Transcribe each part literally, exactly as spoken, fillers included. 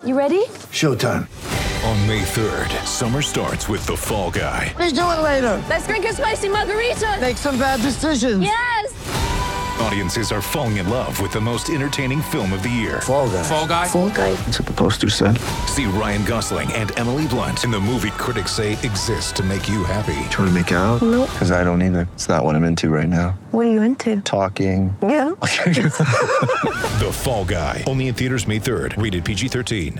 You ready? Showtime. On May third, summer starts with The Fall Guy. Let's do it later. Let's drink a spicy margarita. Make some bad decisions. Yes. Audiences are falling in love with the most entertaining film of the year. Fall Guy. Fall Guy? Fall Guy. That's what the poster said. See Ryan Gosling and Emily Blunt in the movie critics say exists to make you happy. Trying to make it out? Nope. Because I don't either. It's not what I'm into right now. What are you into? Talking. Yeah. The Fall Guy. Only in theaters May third. Rated P G thirteen.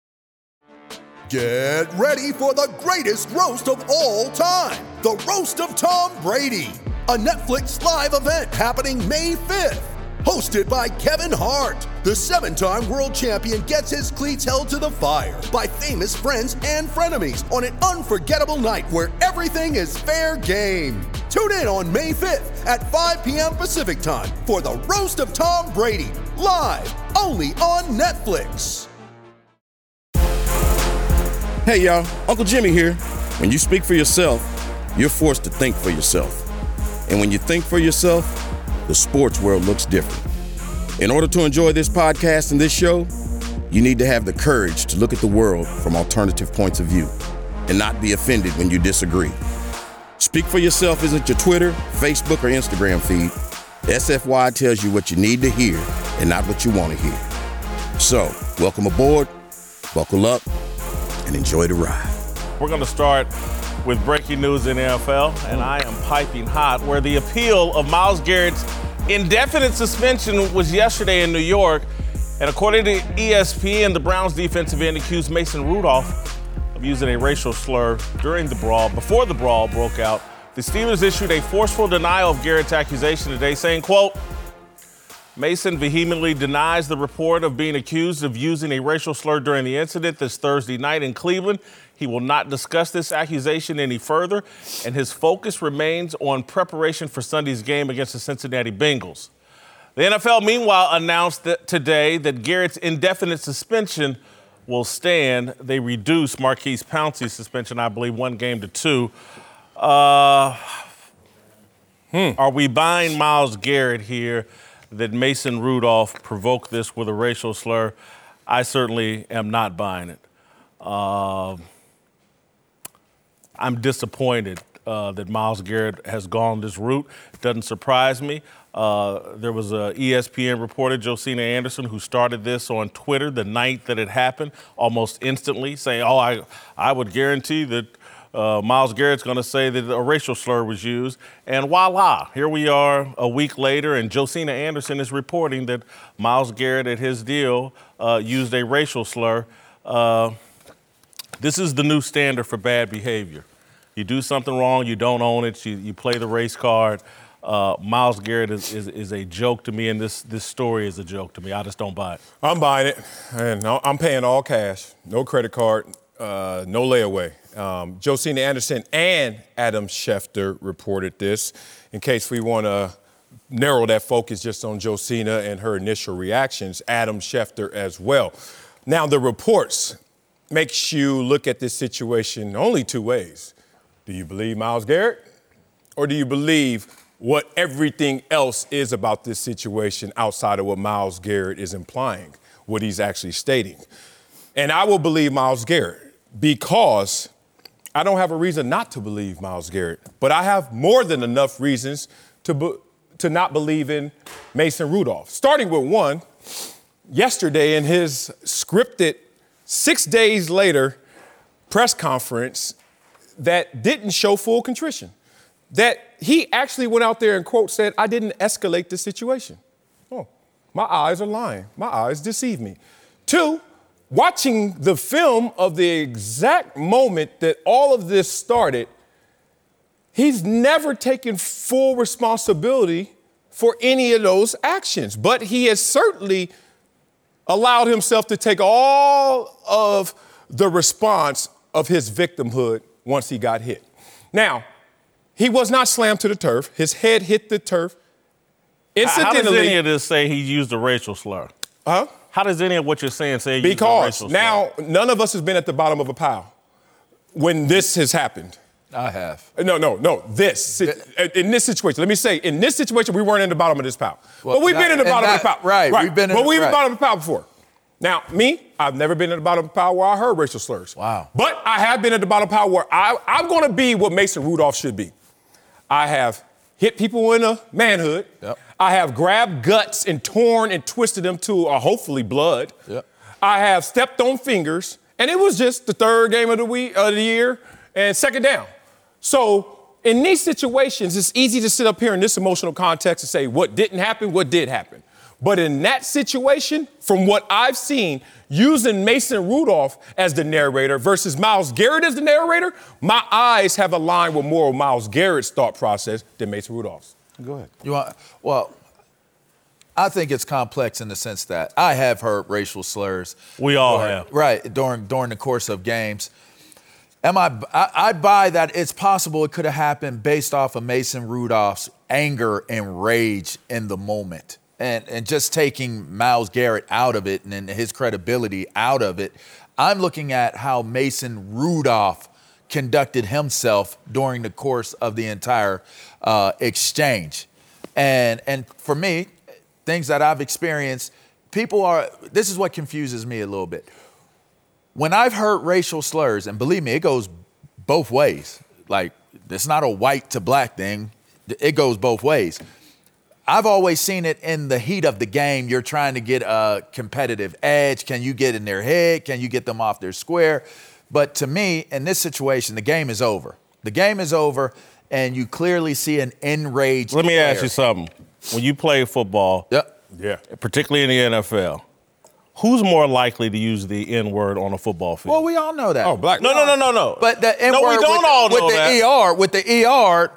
Get ready for the greatest roast of all time. The Roast of Tom Brady. A Netflix live event happening May fifth. Hosted by Kevin Hart. The seven-time world champion gets his cleats held to the fire by famous friends and frenemies on an unforgettable night where everything is fair game. Tune in on May fifth at five p.m. Pacific time for the Roast of Tom Brady. Live only on Netflix. Hey y'all, Uncle Jimmy here. When you speak for yourself, you're forced to think for yourself. And when you think for yourself, the sports world looks different. In order to enjoy this podcast and this show, you need to have the courage to look at the world from alternative points of view and not be offended when you disagree. Speak for yourself isn't your Twitter, Facebook, or Instagram feed. S F Y tells you what you need to hear and not what you want to hear. So, welcome aboard, buckle up, and enjoy the ride. We're going to start with breaking news in the N F L, and I am piping hot, where the appeal of Myles Garrett's indefinite suspension was yesterday in New York. And according to E S P N, the Browns defensive end accused Mason Rudolph of using a racial slur during the brawl. Before the brawl broke out, the Steelers issued a forceful denial of Garrett's accusation today, saying, quote, Mason vehemently denies the report of being accused of using a racial slur during the incident this Thursday night in Cleveland. He will not discuss this accusation any further, and his focus remains on preparation for Sunday's game against the Cincinnati Bengals. The N F L, meanwhile, announced that today that Garrett's indefinite suspension will stand. They reduced Marquise Pouncey's suspension, I believe, one game to two. Uh, hmm. Are we buying Myles Garrett here that Mason Rudolph provoked this with a racial slur? I certainly am not buying it. Uh, I'm disappointed uh, that Myles Garrett has gone this route. Doesn't surprise me. Uh, there was a E S P N reporter, Josina Anderson, who started this on Twitter the night that it happened, almost instantly, saying, oh, I, I would guarantee that Uh, Myles Garrett's going to say that a racial slur was used. And voila, here we are a week later, and Josina Anderson is reporting that Myles Garrett at his deal uh, used a racial slur. Uh, this is the new standard for bad behavior. You do something wrong, you don't own it, you, you play the race card. Uh, Myles Garrett is, is, is a joke to me, and this, this story is a joke to me. I just don't buy it. I'm buying it, and I'm paying all cash, no credit card, uh, no layaway. Um, Josina Anderson and Adam Schefter reported this. In case we want to narrow that focus just on Josina and her initial reactions, Adam Schefter as well. Now, the reports makes you look at this situation only two ways. Do you believe Myles Garrett, or do you believe what everything else is about this situation outside of what Myles Garrett is implying, what he's actually stating? And I will believe Myles Garrett because I don't have a reason not to believe Myles Garrett, but I have more than enough reasons to be, to not believe in Mason Rudolph. Starting with one, yesterday in his scripted six days later press conference that didn't show full contrition, that he actually went out there and, quote, said, I didn't escalate the situation. Oh, my eyes are lying. My eyes deceive me. Two, watching the film of the exact moment that all of this started, he's never taken full responsibility for any of those actions. But he has certainly allowed himself to take all of the response of his victimhood once he got hit. Now, he was not slammed to the turf. His head hit the turf. Incidentally, how does any of this say he used a racial slur? Huh? How does any of what you're saying say he because used a racial now slur? None of us has been at the bottom of a pile when this has happened. I have. No, no, no. This in this situation. Let me say, in this situation, we weren't in the bottom of this pile, well, but we've that, been in the bottom that, of the pile. Right, right. We've been. But in, we've been right. in the bottom of the pile before. Now, me, I've never been at the bottom of power where I heard racial slurs. Wow. But I have been at the bottom of power where I, I'm going to be what Mason Rudolph should be. I have hit people in the manhood. Yep. I have grabbed guts and torn and twisted them to uh, hopefully blood. Yep. I have stepped on fingers, and it was just the third game of the week of the year and second down. So in these situations, it's easy to sit up here in this emotional context and say what didn't happen, what did happen. But in that situation, from what I've seen, using Mason Rudolph as the narrator versus Myles Garrett as the narrator, my eyes have aligned with more of Myles Garrett's thought process than Mason Rudolph's. Go ahead. You want, well, I think it's complex in the sense that I have heard racial slurs. We all during, have. Right, during during the course of games. Am I, I, I buy that it's possible it could have happened based off of Mason Rudolph's anger and rage in the moment. And, and just taking Myles Garrett out of it and, and his credibility out of it, I'm looking at how Mason Rudolph conducted himself during the course of the entire uh, exchange. And, and for me, things that I've experienced, people are, this is what confuses me a little bit. When I've heard racial slurs, and believe me, it goes both ways. Like, it's not a white to black thing. It goes both ways. I've always seen it in the heat of the game. You're trying to get a competitive edge. Can you get in their head? Can you get them off their square? But to me, in this situation, the game is over. The game is over, and you clearly see an enraged Let me player. ask you something. When you play football, Yep. Yeah. particularly in the N F L, who's more likely to use the N-word on a football field? Well, we all know that. Oh, black. no, no, no, no, no. But the N No, we word don't with, all with know the that. E R, with the E R,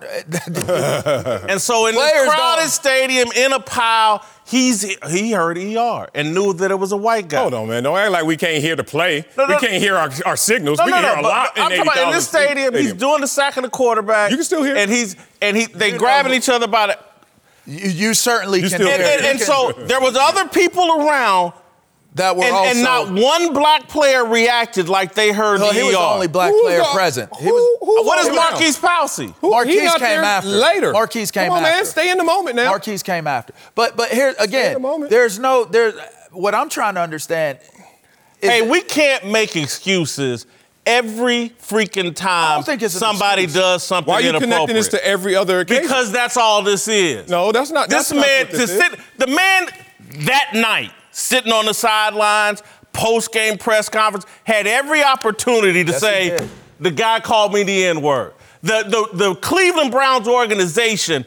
And so in this Players crowded don't- stadium, in a pile, he's he heard E R and knew that it was a white guy. Hold on, man. Don't act like we can't hear the play. No, no. we can't hear our, our signals. No, we no, can no. hear a but lot I'm in talking about in this eighty thousand stadium, he's doing the sack of the quarterback. You can still hear it. And he's and he they grabbing each other by the you, you certainly You can still hear and, it. and, and so there was other people around, that were and, also, and not one black player reacted like they heard well, the he was E R. the only black Who's player the- present. He who- was, who's What is on the ground? Marquise Pouncey? Who- Marquise he out came there after. later. Marquise came Come on, after. man. Stay in the moment now. Marquise came after. But but here again, the moment. there's no there's what I'm trying to understand is Hey, we can't make excuses every freaking time think it's an somebody excuse. does something Why are you inappropriate. connecting this to every other occasion? Because that's all this is. no, that's not. This That's not man what to this is. sit, the man that night sitting on the sidelines, post-game press conference, had every opportunity to Yes, he say, did. the guy called me the N-word. The, the, the Cleveland Browns organization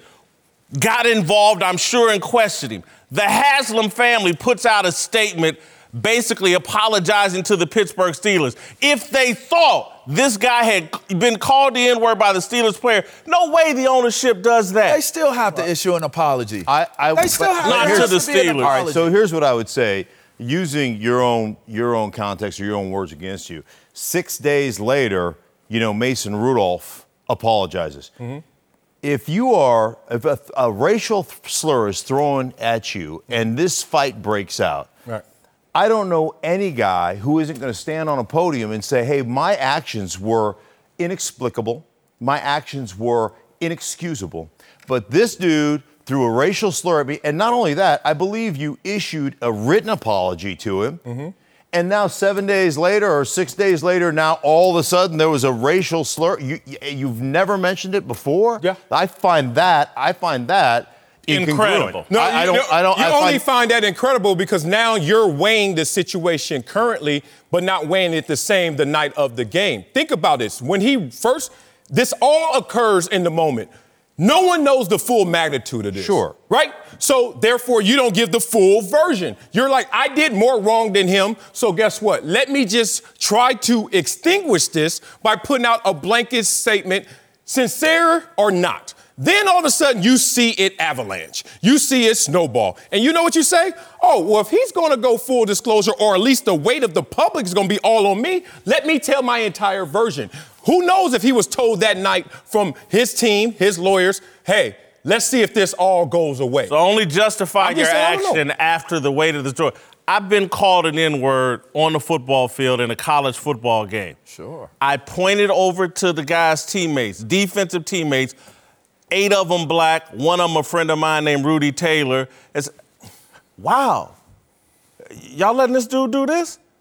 got involved, I'm sure, and questioned him. The Haslam family puts out a statement basically apologizing to the Pittsburgh Steelers. If they thought this guy had been called the N-word by the Steelers player, no way the ownership does that. they still have to issue an apology. I, I, they still have Not there to has the be an Steelers. All right, apology. so here's what I would say. Using your own your own context or your own words against you, six days later, you know, Mason Rudolph apologizes. Mm-hmm. If you are, if a, a racial slur is thrown at you and this fight breaks out, Right. I don't know any guy who isn't going to stand on a podium and say, hey, my actions were inexplicable. My actions were inexcusable. But this dude threw a racial slur at me. And not only that, I believe you issued a written apology to him. Mm-hmm. And now seven days later or six days later, now all of a sudden there was a racial slur. You, you've never mentioned it before? Yeah. I find that, I find that Incredible. incongruent. I, I you- don't, I don't, You I only find, find that incredible because now you're weighing the situation currently, but not weighing it the same the night of the game. Think about this. When he first, this all occurs in the moment. No one knows the full magnitude of this. Sure. Right? So therefore, you don't give the full version. You're like, I did more wrong than him. So guess what? Let me just try to extinguish this by putting out a blanket statement, sincere or not. Then all of a sudden you see it avalanche. You see it snowball. And you know what you say? Oh, well, if he's going to go full disclosure, or at least the weight of the public is going to be all on me, let me tell my entire version. Who knows if he was told that night from his team, his lawyers, hey, let's see if this all goes away. So only justify I'm your just saying, I don't know. action after the weight of the story. I've been called an N-word on the football field in a college football game. Sure. I pointed over to the guy's teammates, defensive teammates, eight of them black, one of them a friend of mine named Rudy Taylor. It's, wow, y'all letting this dude do this?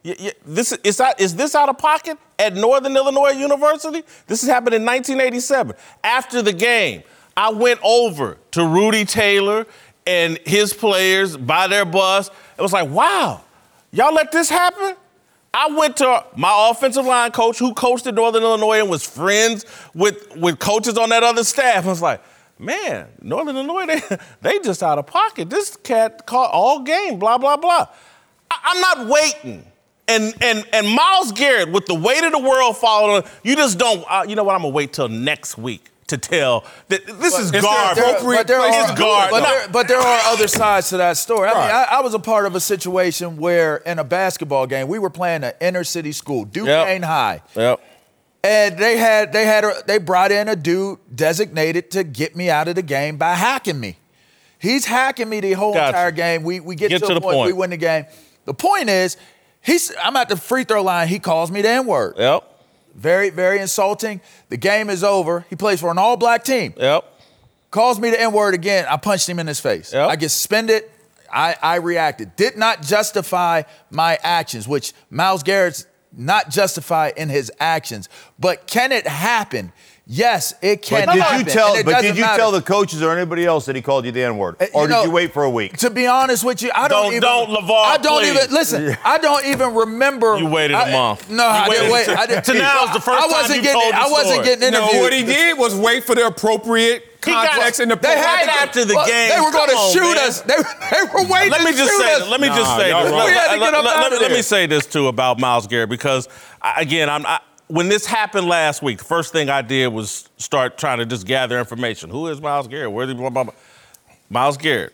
Yeah, yeah, this is out, is this out of pocket at Northern Illinois University? This has happened in nineteen eighty-seven. After the game, I went over to Rudy Taylor and his players by their bus. It was like, wow, y'all let this happen? I went to my offensive line coach who coached at Northern Illinois and was friends with, with coaches on that other staff. I was like, man, Northern Illinois, they, they just out of pocket. This cat caught all game, blah, blah, blah. I, I'm not waiting. And and and Myles Garrett, with the weight of the world following him, you just don't, uh, you know what, I'm going to wait till next week to tell that this but is there, garbage. There, but, there are, garbage. But, there, but there are other sides to that story. I Right. mean, I, I was a part of a situation where in a basketball game, we were playing an inner city school, Duquesne Yep. High. Yep. And they had they had a, they brought in a dude designated to get me out of the game by hacking me. He's hacking me the whole Gotcha. entire game. We we get, Get to, to a the point, point. we win the game. The point is, he's I'm at the free throw line. He calls me the N-word. Yep. Very, very insulting. The game is over. He plays for an all-black team. Yep. Calls me the N-word again. I punched him in his face. Yep. I get suspended. I, I reacted. Did not justify my actions, which Myles Garrett's not justify in his actions. But can it happen? Yes, it can But did happen. you tell? and it But doesn't did you matter. tell the coaches or anybody else that he called you the N-word, Uh, or you did know, you wait for a week? To be honest with you, I don't, Don't- even. don't, LeVar, I don't please. even listen. I don't even remember. You waited a I- month. No, You I waited didn't wait. to- I didn't. to now is the first I time wasn't you getting. told the I wasn't story. getting No, interviewed. what he did was wait for the appropriate He got- context and the they had appropriate- after the Well, game. They were going to Come on, shoot man. us. They, they were waiting Let me to just shoot say us. this. Let me just Nah, say y'all this. wrong. Let, We had to let- get up let- out let- of let me there. say this too about Myles Garrett because I, again, I'm I, when this happened last week, the first thing I did was start trying to just gather information. Who is Myles Garrett? Where is he? Blah, blah, blah. Myles Garrett.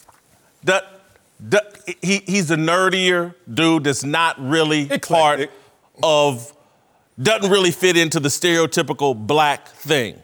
The, the, he, he's a nerdier dude that's not really Eclectic. part of, doesn't really fit into the stereotypical black thing.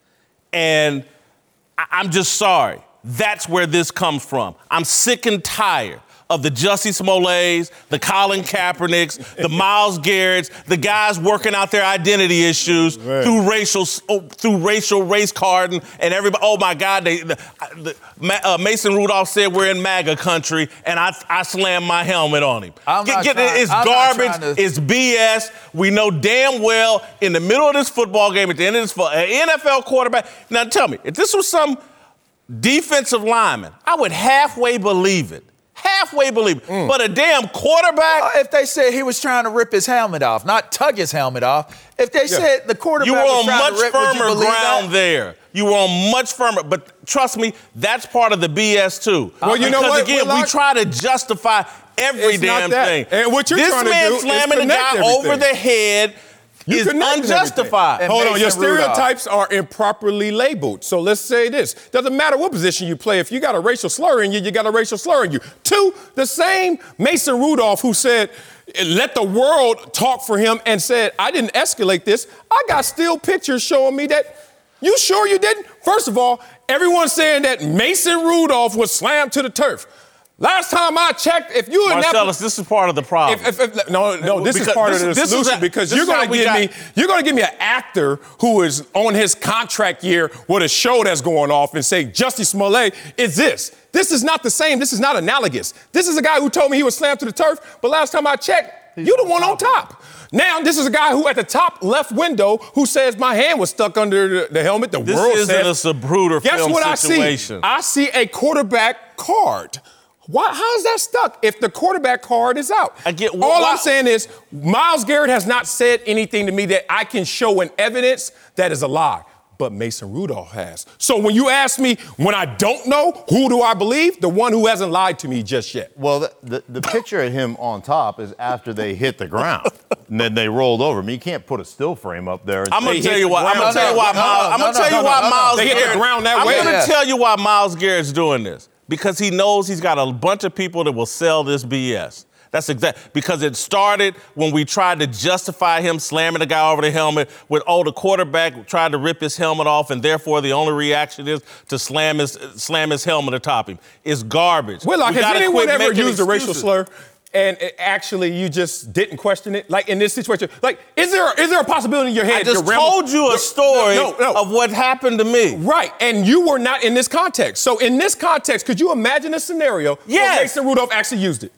And I, I'm just sorry. That's where this comes from. I'm sick and tired of the Jussie Smolletts, the Colin Kaepernicks, the Myles Garretts, the guys working out their identity issues Right. through racial oh, through racial race carding and everybody. Oh my God! They, the, the, Ma- uh, Mason Rudolph said we're in MAGA country, and I I slammed my helmet on him. I'm not Get- trying- it's I'm not garbage. trying to- It's B S. We know damn well in the middle of this football game, at the end of this fo- an N F L quarterback. Now tell me, if this was some defensive lineman, I would halfway believe it. Halfway believe it. Mm. But a damn quarterback. Uh, If they said he was trying to rip his helmet off, not tug his helmet off. If they said the quarterback You were was on trying much to rip, would you firmer believe ground that? there. You were on much firmer, but trust me, that's part of the B S too. Well, you know because what, again, Whitlock? we try to justify every It's not damn that. thing. And what you're this trying to man do is slamming the connect guy everything. over the head You is connect unjustified. And Hold on, your Mason Rudolph. stereotypes are improperly labeled. So let's say this. Doesn't matter what position you play. If you got a racial slur in you, you got a racial slur in you. Two, the same Mason Rudolph who said, let the world talk for him and said, I didn't escalate this. I got still pictures showing me that. You sure you didn't? First of all, everyone's saying that Mason Rudolph was slammed to the turf. Last time I checked, if you in that Marcellus, this is part of the problem. if, if, if, no, no, this Because is part this- of the this is solution a- because this you're is how going to we give got- me, you're going to give me an actor who is on his contract year with a show that's going off and say Jussie Smollett is this. This is not the same. This is not analogous. This is a guy who told me he was slammed to the turf, but last time I checked, you're the one on top. Now, this is a guy who at the top left window who says my hand was stuck under the, the helmet. The this world isn't says. a Sabruder Guess film what situation. I see? I see a quarterback card. Why, how is that stuck if the quarterback card is out? I get- All why- I'm saying is Myles Garrett has not said anything to me that I can show in evidence that is a lie. But Mason Rudolph has. So when you ask me when I don't know, who do I believe? The one who hasn't lied to me just yet. Well, the, the, the picture of him on top is after they hit the ground. And then they rolled over. I mean, you can't put a still frame up there. And I'm gonna say tell hit you the why. I'm ground. gonna tell you why. No, no, Miles, I'm no, gonna no, tell you no, why no, no. Myles They hit the Garrett. ground that I'm way. gonna Yeah. tell you why Myles Garrett's doing this because he knows he's got a bunch of people that will sell this B S. That's exact because it started when we tried to justify him slamming the guy over the helmet with, oh, the quarterback tried to rip his helmet off, and therefore the only reaction is to slam his slam his helmet atop him. It's garbage. Whitlock, We has gotta anyone quit ever making used a racial excuses. slur and it actually you just didn't question it? Like in this situation, like is there is there a possibility in your head? I just your grandma- told you a No, story no, no. of what happened to me. Right, and you were not in this context. So in this context, could you imagine a scenario Yes. where Mason Rudolph actually used it?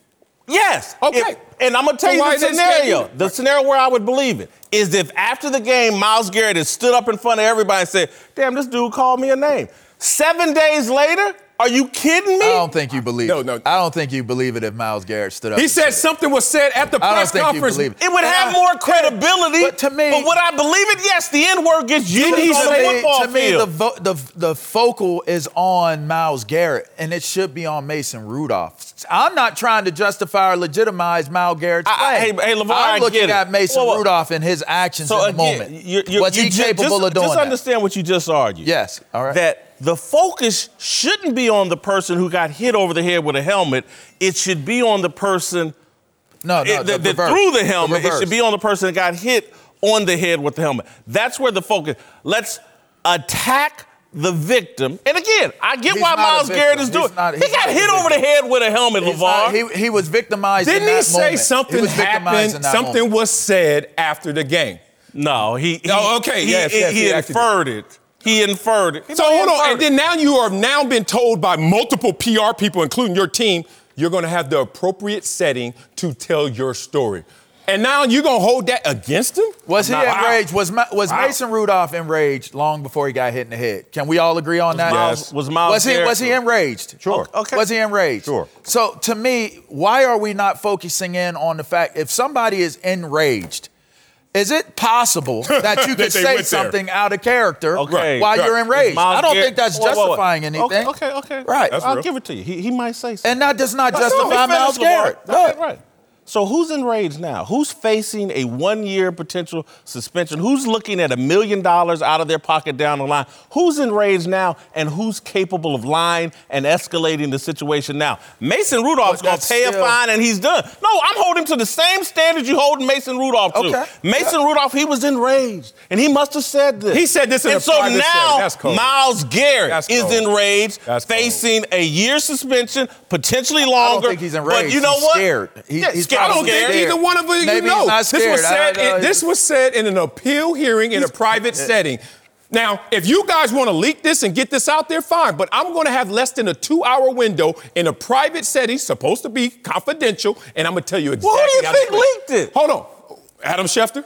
Yes. Okay. If, and I'm going to tell So you why the is it scenario. scary? The scenario where I would believe it is if after the game, Myles Garrett has stood up in front of everybody and said, damn, this dude called me a name. Seven days later, are you kidding me? I don't think you believe No, it. no. I don't think you believe it if Myles Garrett stood up. He and said something was said at the I don't press think you conference. believe it. It would And have I- more credibility. But to me- But would I believe it? Yes, the N-word gets used he on to the me, football to me, the, field. vo- the the focal is on Myles Garrett, and it should be on Mason Rudolph. I'm not trying to justify or legitimize Myles Garrett's I- I- play. hey, hey, LeVar, I'm I looking get it. at Mason Whoa, whoa. Rudolph and his actions So in the again, moment. you- you- Was you he ju- capable just, of doing Just that? understand what you just argued. Yes, all right. That the focus shouldn't be on the person who got hit over the head with a helmet. It should be on the person No, no, it, the that, that reverse. threw the helmet. The It should reverse. be on the person that got hit on the head with the helmet. That's where the focus. Let's attack the victim. And again, I get He's why not a Myles victim. Garrett is He's doing. not- he he's got not a hit over the victim. head with a helmet, He's LeVar. not- he, he was victimized in Didn't that he say moment. something he was victimized happened, in that something moment. was said after the game? No, he. he Oh, okay, He, yes, he, yes, he he actually inferred it. He inferred it. So No, he hold on, inferred and it. then now you are now been told by multiple P R people, including your team, you're going to have the appropriate setting to tell your story. And now you're going to hold that against him? Was he Wow. enraged? Was Ma- was Wow. Mason Rudolph enraged long before he got hit in the head? Can we all agree on that? Myles- Yes. was Myles Was he Garrett- was he enraged? Sure. Okay. Was he enraged? Sure. So to me, why are we not focusing in on the fact if somebody is enraged, is it possible that you That could they say went there. something out of character Okay. while Right. you're enraged? Myles I don't Garrett- think that's Whoa, whoa, whoa. justifying anything. Okay, okay, okay. Right. That's I'll real. give it to you. He, he might say something. And that does not That's justify all. He Myles finished, LeVar. Garrett. Okay, Right. right. So who's enraged now? Who's facing a one-year potential suspension? Who's looking at a million dollars out of their pocket down the line? Who's enraged now, and who's capable of lying and escalating the situation now? Mason Rudolph's But going to that's pay a still- fine, and he's done. No, I'm holding to the same standard you holding Mason Rudolph to. Okay. Mason Rudolph, he was enraged, and he must have said this. He said this in and a so private setting. now That's cold. Myles Garrett That's is cold. enraged, That's cold. facing a year suspension, potentially I don't longer. think he's enraged. But you know He's what? scared. He- Yeah, he's scared. I probably don't think scared. scared. either one of you Maybe know. he's not This was scared. I said. don't know. in- this was said in an appeal hearing in a private setting. Now, if you guys want to leak this and get this out there, fine. But I'm going to have less than a two-hour window in a private setting, supposed to be confidential, and I'm going to tell you exactly. Well, who do you how think to- leaked it? Hold on, Adam Schefter.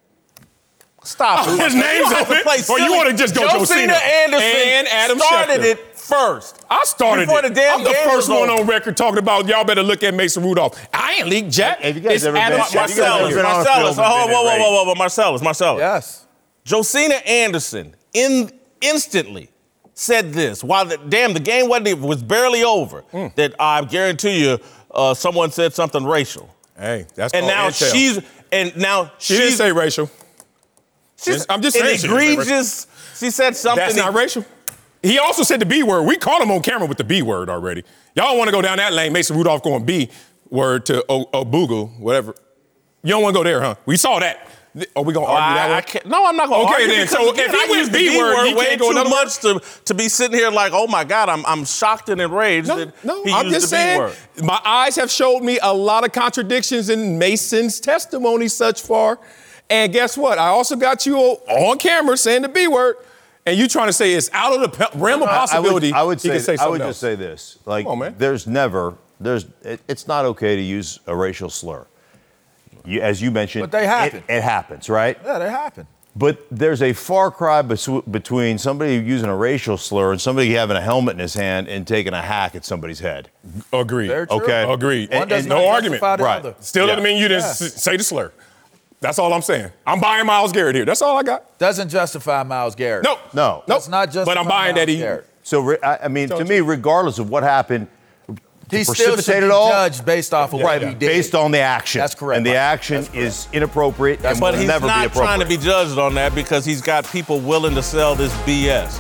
Stop Oh, it. his You name's don't have on to it? play Or you silly. wanna just go Josina Josina Anderson and Adam started Schefter? it first. I started Before it. the damn I'm the game first was one over. on record talking about y'all better look at Mason Rudolph. I ain't leaked Jack. Have you guys It's ever Adam been- Schefter. have you guys ever Marcellus, been on a Marcellus. field and Oh, been whoa, whoa, enraged? whoa, whoa, whoa, Marcellus, Marcellus. Yes. Josina Anderson in instantly said this while the damn the game wasn't even, was barely over. Mm. That I guarantee you, uh, someone said something racial, Hey, that's and called now intel. she's and now She didn't she's say racial. she's I'm just an saying she didn't say racial. egregious. She said something. That's not racial. He also said the B word. We caught him on camera with the B word already. Y'all want to go down that lane, Mason Rudolph going B word to O- Obugu, whatever. You don't want to go there, huh? We saw that. Are we going to Oh, argue that I, one? I can't, no, I'm not going to Okay, argue then. because So again, if he I went use the B B word, word he way can't go too another word? much to, to be sitting here like, oh my God, I'm I'm shocked and enraged No, that no, he I'm used just the B saying, word. my eyes have showed me a lot of contradictions in Mason's testimony such far. And guess what? I also got you on camera saying the B word, and you trying to say it's out of the pe- realm of possibility. I would, I would he say, can say I something would else. just say this: like, Come on, man. there's never, there's, it, it's not okay to use a racial slur. You, as you mentioned, But they happen. It, it happens, right? Yeah, that happened. But there's a far cry bes- between somebody using a racial slur and somebody having a helmet in his hand and taking a hack at somebody's head. Agreed. Very true. Okay. Agreed. One And, does and not no justify argument. the Right. other. Still doesn't Yeah. mean you didn't Yeah. s- say the slur. That's all I'm saying. I'm buying Myles Garrett here. That's all I got. Doesn't justify Myles Garrett. No. No. Nope. That's not justify But I'm buying Myles that he. Garrett. So, re- I, I mean, to Told me, you. regardless of what happened, He to still should precipitate be it all, judged based off of what right, he did. based on the action. That's correct. And the Right. action is inappropriate and But will he's never be not appropriate. trying to be judged on that because he's got people willing to sell this B S.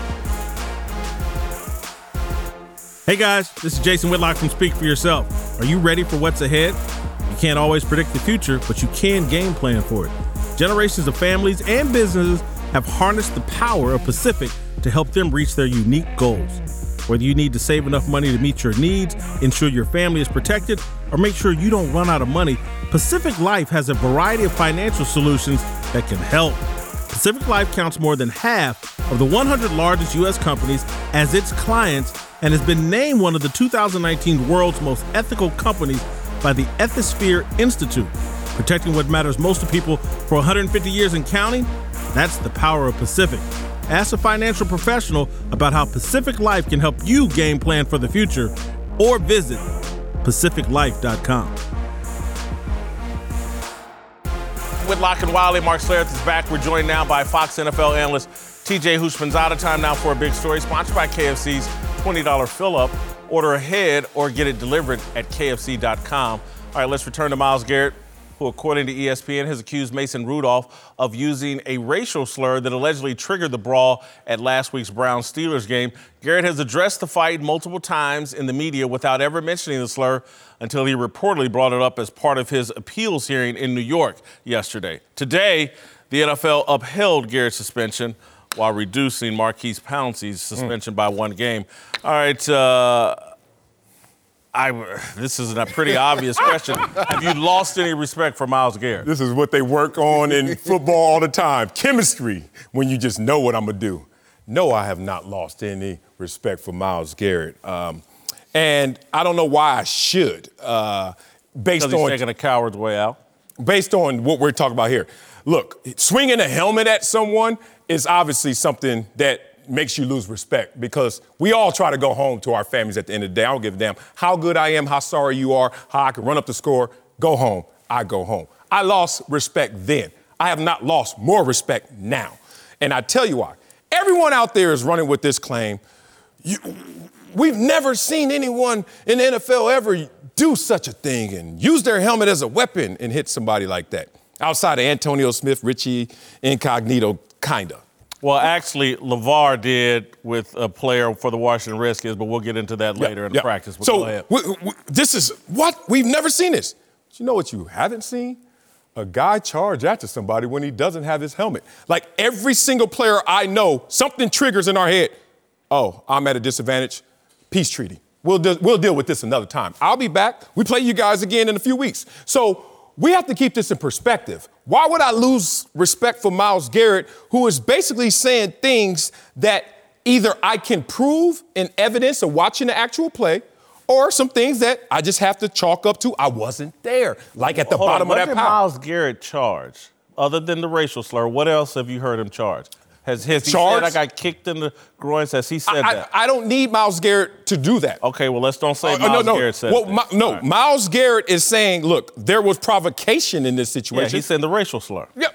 Hey guys, this is Jason Whitlock from Speak For Yourself. Are you ready for what's ahead? You can't always predict the future, but you can game plan for it. Generations of families and businesses have harnessed the power of Pacific to help them reach their unique goals. Whether you need to save enough money to meet your needs, ensure your family is protected, or make sure you don't run out of money, Pacific Life has a variety of financial solutions that can help. Pacific Life counts more than half of the one hundred largest U S companies as its clients and has been named one of the two thousand nineteen world's most ethical companies by the Ethisphere Institute. Protecting what matters most to people for one hundred fifty years and counting? That's the power of Pacific. Ask a financial professional about how Pacific Life can help you game plan for the future, or visit pacific life dot com. Whitlock and Wiley, Mark Schlereth is back. We're joined now by Fox N F L analyst T J Houshmandzadeh. Time now for a big story, sponsored by K F C's twenty dollars fill-up. Order ahead or get it delivered at K F C dot com. All right, let's return to Myles Garrett, who, according to E S P N, has accused Mason Rudolph of using a racial slur that allegedly triggered the brawl at last week's Browns-Steelers game. Garrett has addressed the fight multiple times in the media without ever mentioning the slur until he reportedly brought it up as part of his appeals hearing in New York yesterday. Today, the N F L upheld Garrett's suspension while reducing Marquise Pouncey's suspension mm. by one game. All right, uh, I, this is a pretty obvious question. Have you lost any respect for Myles Garrett? This is what they work on in football all the time. Chemistry, when you just know what I'm going to do. No, I have not lost any respect for Myles Garrett. Um, and I don't know why I should. Uh, based because he's on taking a coward's way out? Based on what we're talking about here. Look, swinging a helmet at someone is obviously something that makes you lose respect, because we all try to go home to our families at the end of the day. I don't give a damn how good I am, how sorry you are, how I can run up the score. Go home. I go home. I lost respect then. I have not lost more respect now. And I tell you why. Everyone out there is running with this claim. You, we've never seen anyone in the N F L ever do such a thing and use their helmet as a weapon and hit somebody like that. Outside of Antonio Smith, Richie Incognito, kinda. Well, actually, LeVar did with a player for the Washington Redskins, but we'll get into that later yeah, in yeah. practice. But so go ahead. We, we, this is what? We've never seen this. But you know what you haven't seen? A guy charge after somebody when he doesn't have his helmet. Like every single player I know, something triggers in our head. Oh, I'm at a disadvantage. Peace treaty. We'll, de- we'll deal with this another time. I'll be back. We play you guys again in a few weeks. So we have to keep this in perspective. Why would I lose respect for Myles Garrett, who is basically saying things that either I can prove in evidence of watching the actual play, or some things that I just have to chalk up to I wasn't there, like at the Hold bottom on, of that pile. What did Myles Garrett charge? Other than the racial slur, what else have you heard him charge? Has, has he Charge? said I got kicked in the groins? Has he said I, that? I, I don't need Myles Garrett to do that. Okay, well, let's don't say uh, Myles no, no. Garrett said well, that. My, no, right. Myles Garrett is saying, look, there was provocation in this situation. Yeah, he said the racial slur. Yeah.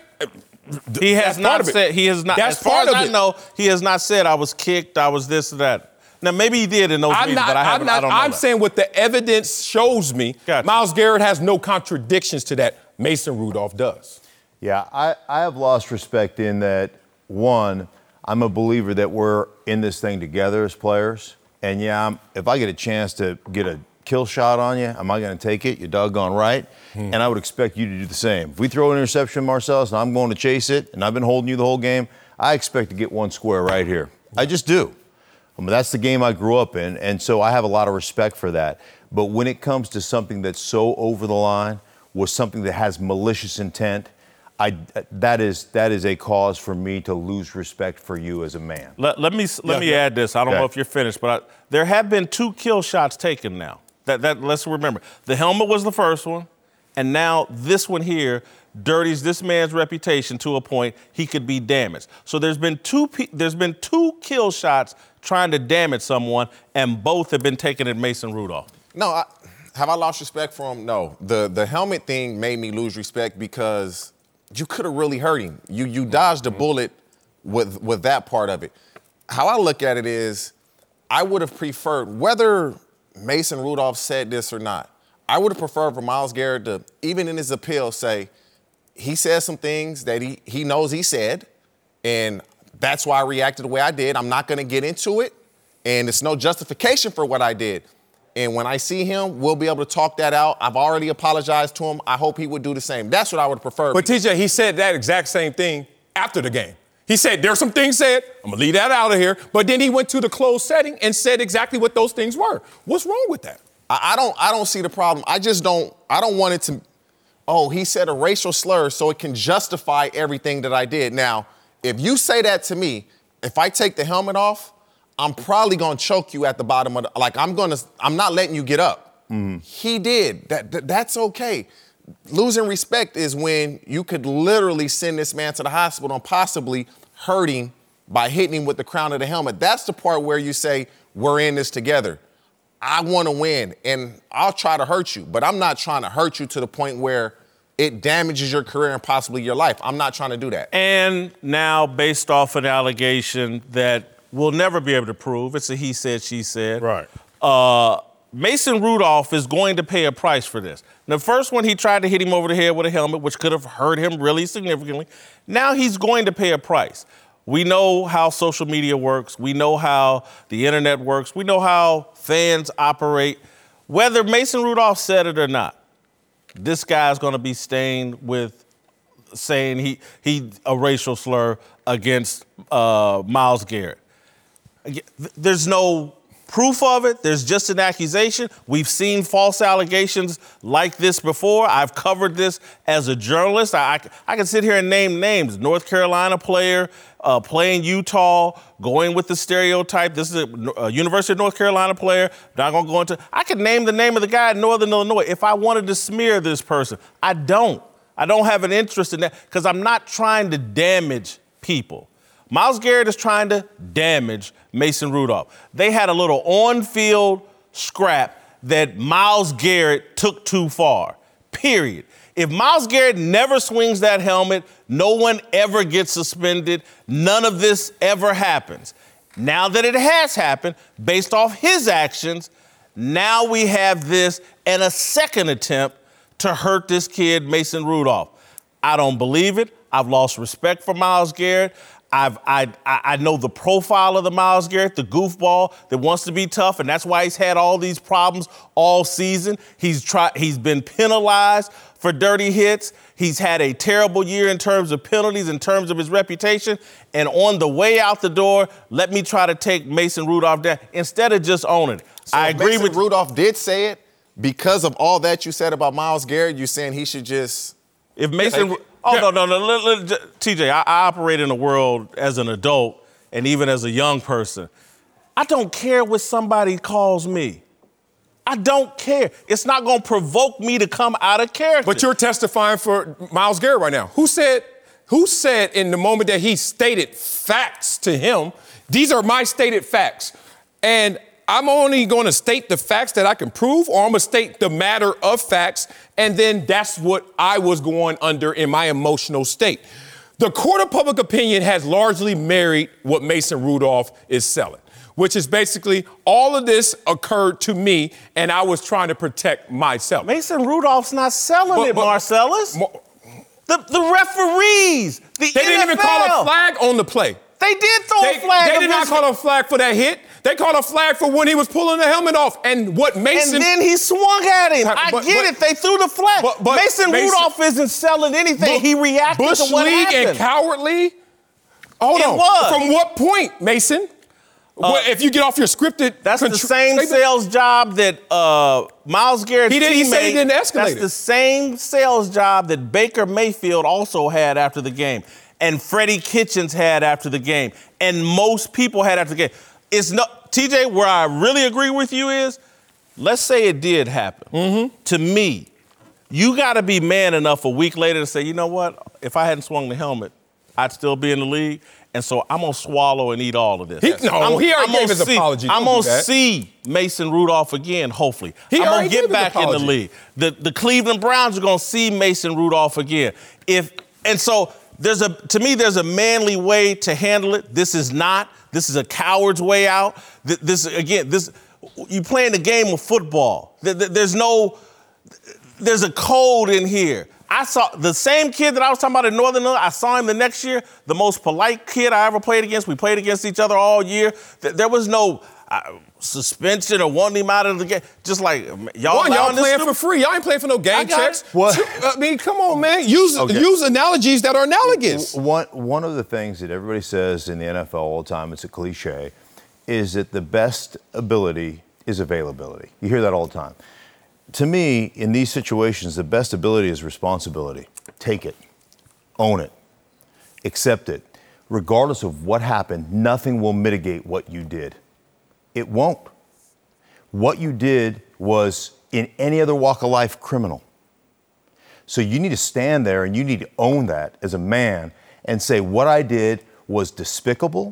He has not said, he has not, That's as far part as of I it. know, he has not said I was kicked, I was this or that. Now, maybe he did in those I'm meetings, not, but I haven't, I'm not, I don't know I'm that. saying what the evidence shows me, Gotcha. Myles Garrett has no contradictions to that. Mason Rudolph does. Yeah, I, I have lost respect in that, one, I'm a believer that we're in this thing together as players. And yeah, I'm, if I get a chance to get a kill shot on you, am I going to take it? You're doggone right. Hmm. And I would expect you to do the same. If we throw an interception, Marcellus, and I'm going to chase it, and I've been holding you the whole game, I expect to get one square right here. I just do. I mean, that's the game I grew up in, and so I have a lot of respect for that. But when it comes to something that's so over the line, with something that has malicious intent, I, that is that is a cause for me to lose respect for you as a man. Let, let me let Yeah, me yeah. add this. I don't Okay. know if you're finished, but I, there have been two kill shots taken now. That that let's remember. The helmet was the first one, and now this one here dirties this man's reputation to a point he could be damaged. So there's been two pe- there's been two kill shots trying to damage someone, and both have been taken at Mason Rudolph. No, I, have I lost respect for him? No. The the helmet thing made me lose respect because you could have really hurt him. You you dodged a bullet with with that part of it. How I look at it is, I would have preferred, whether Mason Rudolph said this or not, I would have preferred for Myles Garrett to, even in his appeal, say he said some things that he he knows he said, and that's why I reacted the way I did. I'm not going to get into it, and it's no justification for what I did. And when I see him, we'll be able to talk that out. I've already apologized to him. I hope he would do the same. That's what I would prefer. But T J, he said that exact same thing after the game. He said, there's some things said, I'm gonna leave that out of here. But then he went to the closed setting and said exactly what those things were. What's wrong with that? I, I don't I don't see the problem. I just don't, I don't want it to, oh, he said a racial slur so it can justify everything that I did. Now, if you say that to me, if I take the helmet off, I'm probably gonna choke you at the bottom of the, like I'm gonna, I'm not letting you get up. Mm-hmm. He did. That, that That's okay. Losing respect is when you could literally send this man to the hospital and possibly hurt him by hitting him with the crown of the helmet. That's the part where you say, we're in this together. I want to win, and I'll try to hurt you, but I'm not trying to hurt you to the point where it damages your career and possibly your life. I'm not trying to do that. And now, based off an allegation that we'll never be able to prove, it's a he said, she said. Right. Uh, Mason Rudolph is going to pay a price for this. The first one, he tried to hit him over the head with a helmet, which could have hurt him really significantly. Now he's going to pay a price. We know how social media works. We know how the internet works. We know how fans operate. Whether Mason Rudolph said it or not, this guy's going to be stained with saying he he a racial slur against uh, Myles Garrett. There's no proof of it. There's just an accusation. We've seen false allegations like this before. I've covered this as a journalist. I, I, I can sit here and name names. North Carolina player, uh, playing Utah, going with the stereotype. This is a, a University of North Carolina player. Not going to go into. I could name the name of the guy in Northern Illinois if I wanted to smear this person. I don't. I don't have an interest in that because I'm not trying to damage people. Myles Garrett is trying to damage Mason Rudolph. They had a little on-field scrap that Myles Garrett took too far, period. If Myles Garrett never swings that helmet, no one ever gets suspended. None of this ever happens. Now that it has happened, based off his actions, now we have this and a second attempt to hurt this kid, Mason Rudolph. I don't believe it. I've lost respect for Myles Garrett. I've, I, I know the profile of the Myles Garrett, the goofball that wants to be tough, and that's why he's had all these problems all season. He's tried, he's been penalized for dirty hits. He's had a terrible year in terms of penalties, in terms of his reputation. And on the way out the door, let me try to take Mason Rudolph down instead of just owning it. So I agree Mason with Rudolph did say it because of all that you said about Myles Garrett. You're saying he should just if Mason. Oh, yeah. no, no, no. Let, let, T J, I, I operate in a world as an adult and even as a young person. I don't care what somebody calls me. I don't care. It's not going to provoke me to come out of character. But you're testifying for Myles Garrett right now. Who said, who said in the moment that he stated facts to him, these are my stated facts, and I'm only going to state the facts that I can prove, or I'm going to state the matter of facts, and then that's what I was going under in my emotional state. The court of public opinion has largely married what Mason Rudolph is selling, which is basically all of this occurred to me, and I was trying to protect myself. Mason Rudolph's not selling but, it, but, Marcellus. The, the referees, the They N F L. didn't even call a flag on the play. They did throw they, a flag. They did not call a flag for that hit. They called a flag for when he was pulling the helmet off. And what Mason... And then he swung at him. I but, get but, it. They threw the flag. But, but Mason, Mason Rudolph isn't selling anything. Bush, he reacted Bush to what League happened. and cowardly? Hold it on. Was. From what point, Mason? Uh, well, if you get off your scripted... That's contr- the same sales job that uh, Myles Garrett's he didn't, teammate... He said he didn't escalate That's it. the same sales job that Baker Mayfield also had after the game. And Freddie Kitchens had after the game. And most people had after the game. It's no... T J, where I really agree with you is, let's say it did happen. Mm-hmm. To me, you got to be man enough a week later to say, you know what? If I hadn't swung the helmet, I'd still be in the league. And so I'm going to swallow and eat all of this. He, no, I'm, he already I'm gave his see, apology. I'm going to see Mason Rudolph again, hopefully. He I'm going to get gave his back in apology. the league. The, the Cleveland Browns are going to see Mason Rudolph again. If And so there's a to me, there's a manly way to handle it. This is not. This is a coward's way out. This, this again, this you playing a game of football. There's no, there's a code in here. I saw the same kid that I was talking about in Northern Illinois. I saw him the next year, the most polite kid I ever played against. We played against each other all year. There was no uh, suspension or wanting him out of the game. Just like, y'all, One, y'all playing this for free. Y'all ain't playing for no game checks. What? I mean, come on, man. Use Okay. use analogies that are analogous. One, one of the things that everybody says in the N F L all the time, it's a cliche, is that the best ability is availability. You hear that all the time. To me, in these situations, the best ability is responsibility. Take it. Own it. Accept it. Regardless of what happened, nothing will mitigate what you did. It won't. What you did was in any other walk of life criminal. So you need to stand there and you need to own that as a man and say, what I did was despicable,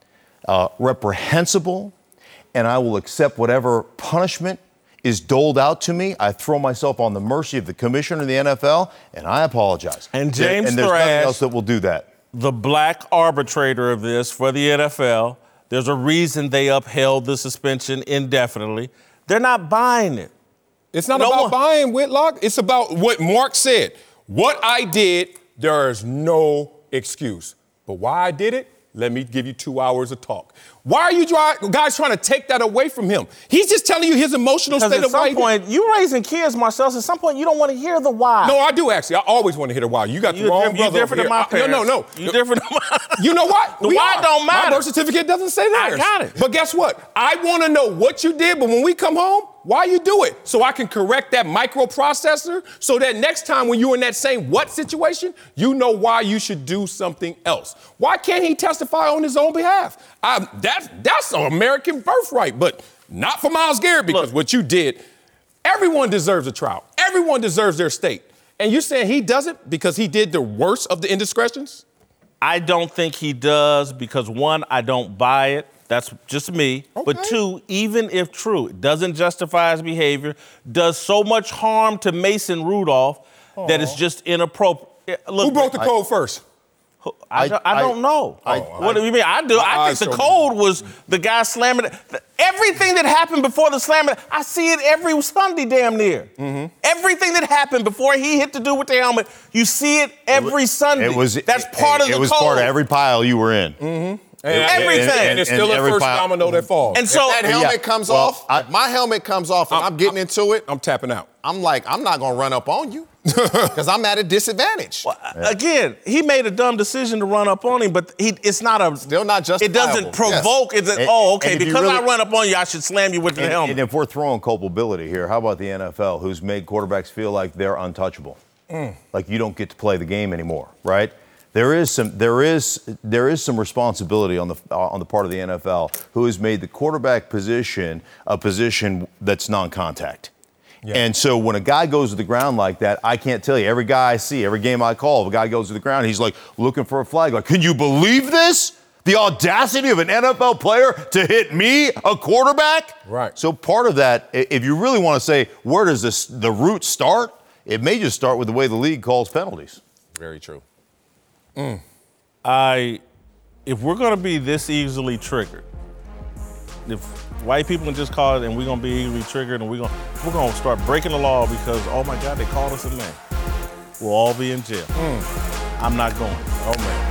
uh, reprehensible, and I will accept whatever punishment is doled out to me. I throw myself on the mercy of the commissioner of the N F L, and I apologize. And James and there's Thrash, nothing else that will do that. The black arbitrator of this for the N F L, there's a reason they upheld the suspension indefinitely. They're not buying it. It's not No about one- buying, Whitlock. It's about what Mark said. What I did, there is no excuse. But why I did it, let me give you two hours of talk. Why are you try- guys trying to take that away from him? He's just telling you his emotional Because state at of some why he- point, you raising kids, Marcellus, at some point you don't want to hear the why. No, I do actually. I always want to hear the why. You got the You wrong diff- you brother different over than my here. I- No, no, parents. no. You different than my- You know what? The We why are. don't matter. My birth certificate doesn't say that. I got it. But guess what? I want to know what you did, but when we come home, why you do it? So I can correct that microprocessor so that next time when you're in that same what situation, you know why you should do something else. Why can't he testify on his own behalf? I, that's, that's an American birthright, but not for Myles Garrett because Look. what you did, everyone deserves a trial. Everyone deserves their state. And you're saying he doesn't because he did the worst of the indiscretions? I don't think he does because, one, I don't buy it. That's just me. But two, even if true, it doesn't justify his behavior, does so much harm to Mason Rudolph that it's just inappropriate. Look, Who broke the code first? I, I, I don't know. I- what do you mean? I do. My I eyes think the show me. code was the guy slamming it. Everything that happened before the slamming, I see it every Sunday damn near. Mm-hmm. Everything that happened before he hit the dude with the helmet, you see it every Sunday. It was That's it- part of it the was code. part of every pile you were in. Mm-hmm. Everything. And, and it's still And a every first pile- domino that falls. And so If that helmet Yeah. comes Well, off, I- if my helmet comes off and I'm, I'm- getting into it, I'm tapping out. I'm like, I'm not gonna run up on you because I'm at a disadvantage. Well, again, he made a dumb decision to run up on him, but he, it's not a. Still not It justifiable. doesn't provoke. It's a, And- oh, okay, and if you because I really- run up on you, I should slam you with the And, helmet. and if we're throwing culpability here, how about the N F L, who's made quarterbacks feel like they're untouchable, like you don't get to play the game anymore, right? There is some, there is, there is some responsibility on the uh, on the part of the N F L, who has made the quarterback position a position that's non-contact. And so when a guy goes to the ground like that, I can't tell you. Every guy I see, every game I call, if a guy goes to the ground, he's like looking for a flag. Like, can you believe this? The audacity of an N F L player to hit me, a quarterback? Right. So part of that, i- if you really want to say, where does this the root start? It may just start with the way the league calls penalties. Very true. I, if we're going to be this easily triggered, if white people can just call it and we're going to be easily triggered and we're going we're going to start breaking the law because, oh my God, they called us a man. We'll all be in jail. I'm not going. Oh, man.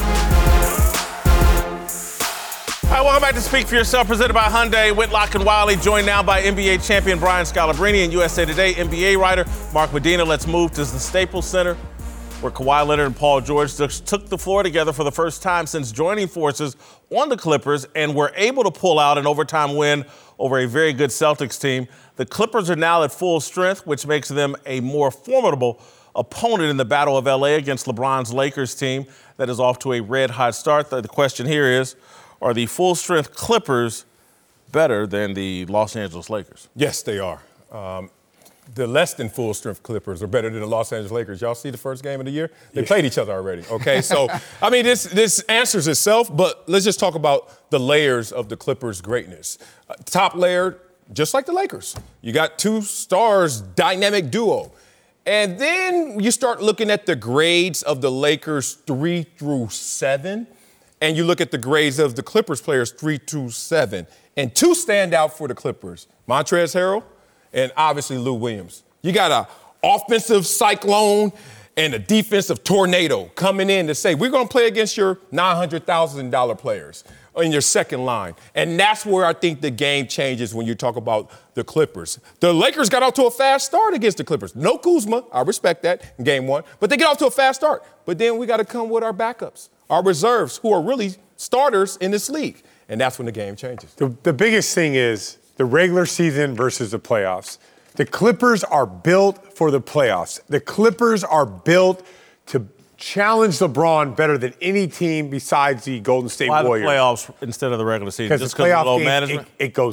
All right, welcome back to Speak for Yourself, presented by Hyundai, Whitlock and Wiley, joined now by N B A champion Brian Scalabrine and U S A Today N B A writer Mark Medina. Let's move to the Staples Center, where Kawhi Leonard and Paul George took the floor together for the first time since joining forces on the Clippers and were able to pull out an overtime win over a very good Celtics team. The Clippers are now at full strength, which makes them a more formidable opponent in the Battle of L A against LeBron's Lakers team that is off to a red-hot start. The question here is, are the full-strength Clippers better than the Los Angeles Lakers? Yes, they are. Um, the less than full strength Clippers are better than the Los Angeles Lakers. Y'all see the first game of the year? They yeah. played each other already. Okay, so I mean this this answers itself, but let's just talk about the layers of the Clippers' greatness. Uh, top layer, just like the Lakers. You got two stars, dynamic duo. And then you start looking at the grades of the Lakers three through seven, and you look at the grades of the Clippers players three through seven. And two stand out for the Clippers, Montrezl Harrell and obviously Lou Williams. You got an offensive cyclone and a defensive tornado coming in to say, we're going to play against your nine hundred thousand dollars players in your second line. And that's where I think the game changes when you talk about the Clippers. The Lakers got off to a fast start against the Clippers. No Kuzma, I respect that in game one, but they get off to a fast start. But then we got to come with our backups, our reserves, who are really starters in this league. And that's when the game changes. The, the biggest thing is the regular season versus the playoffs. The Clippers are built for the playoffs. The Clippers are built to challenge LeBron better than any team besides the Golden State Why Warriors. Why the playoffs instead of the regular season? Because Just the because playoff of low game, management? it, it goes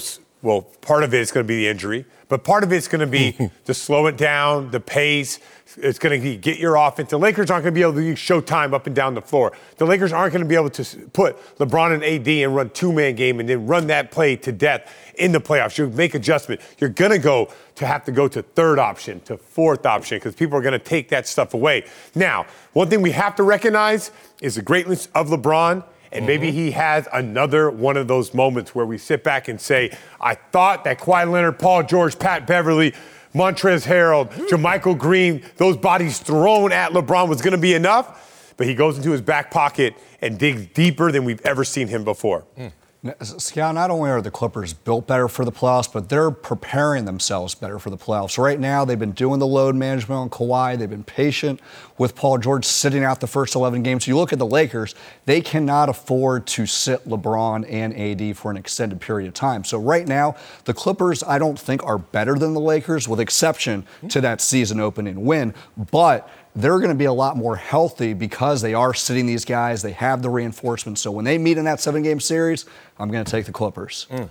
well, part of it is going to be the injury, but part of it's going to be to slow it down, the pace. It's going to get your offense. The Lakers aren't going to be able to use Showtime up and down the floor. The Lakers aren't going to be able to put LeBron and A D and run two-man game and then run that play to death in the playoffs. You'll make adjustment. You're going to go to have to go to third option, to fourth option, because people are going to take that stuff away. Now, one thing we have to recognize is the greatness of LeBron. And maybe mm-hmm. he has another one of those moments where we sit back and say, I thought that Kawhi Leonard, Paul George, Pat Beverly, Montrezl Harrell, JaMychal Green, those bodies thrown at LeBron was going to be enough. But he goes into his back pocket and digs deeper than we've ever seen him before. Mm. Scott, not only are the Clippers built better for the playoffs, but they're preparing themselves better for the playoffs. Right now, they've been doing the load management on Kawhi. They've been patient with Paul George sitting out the first eleven games. You look at the Lakers, they cannot afford to sit LeBron and A D for an extended period of time. So right now, the Clippers, I don't think, are better than the Lakers, with exception to that season opening win. But they're going to be a lot more healthy because they are sitting these guys. They have the reinforcements. So when they meet in that seven-game series, I'm going to take the Clippers. Mm.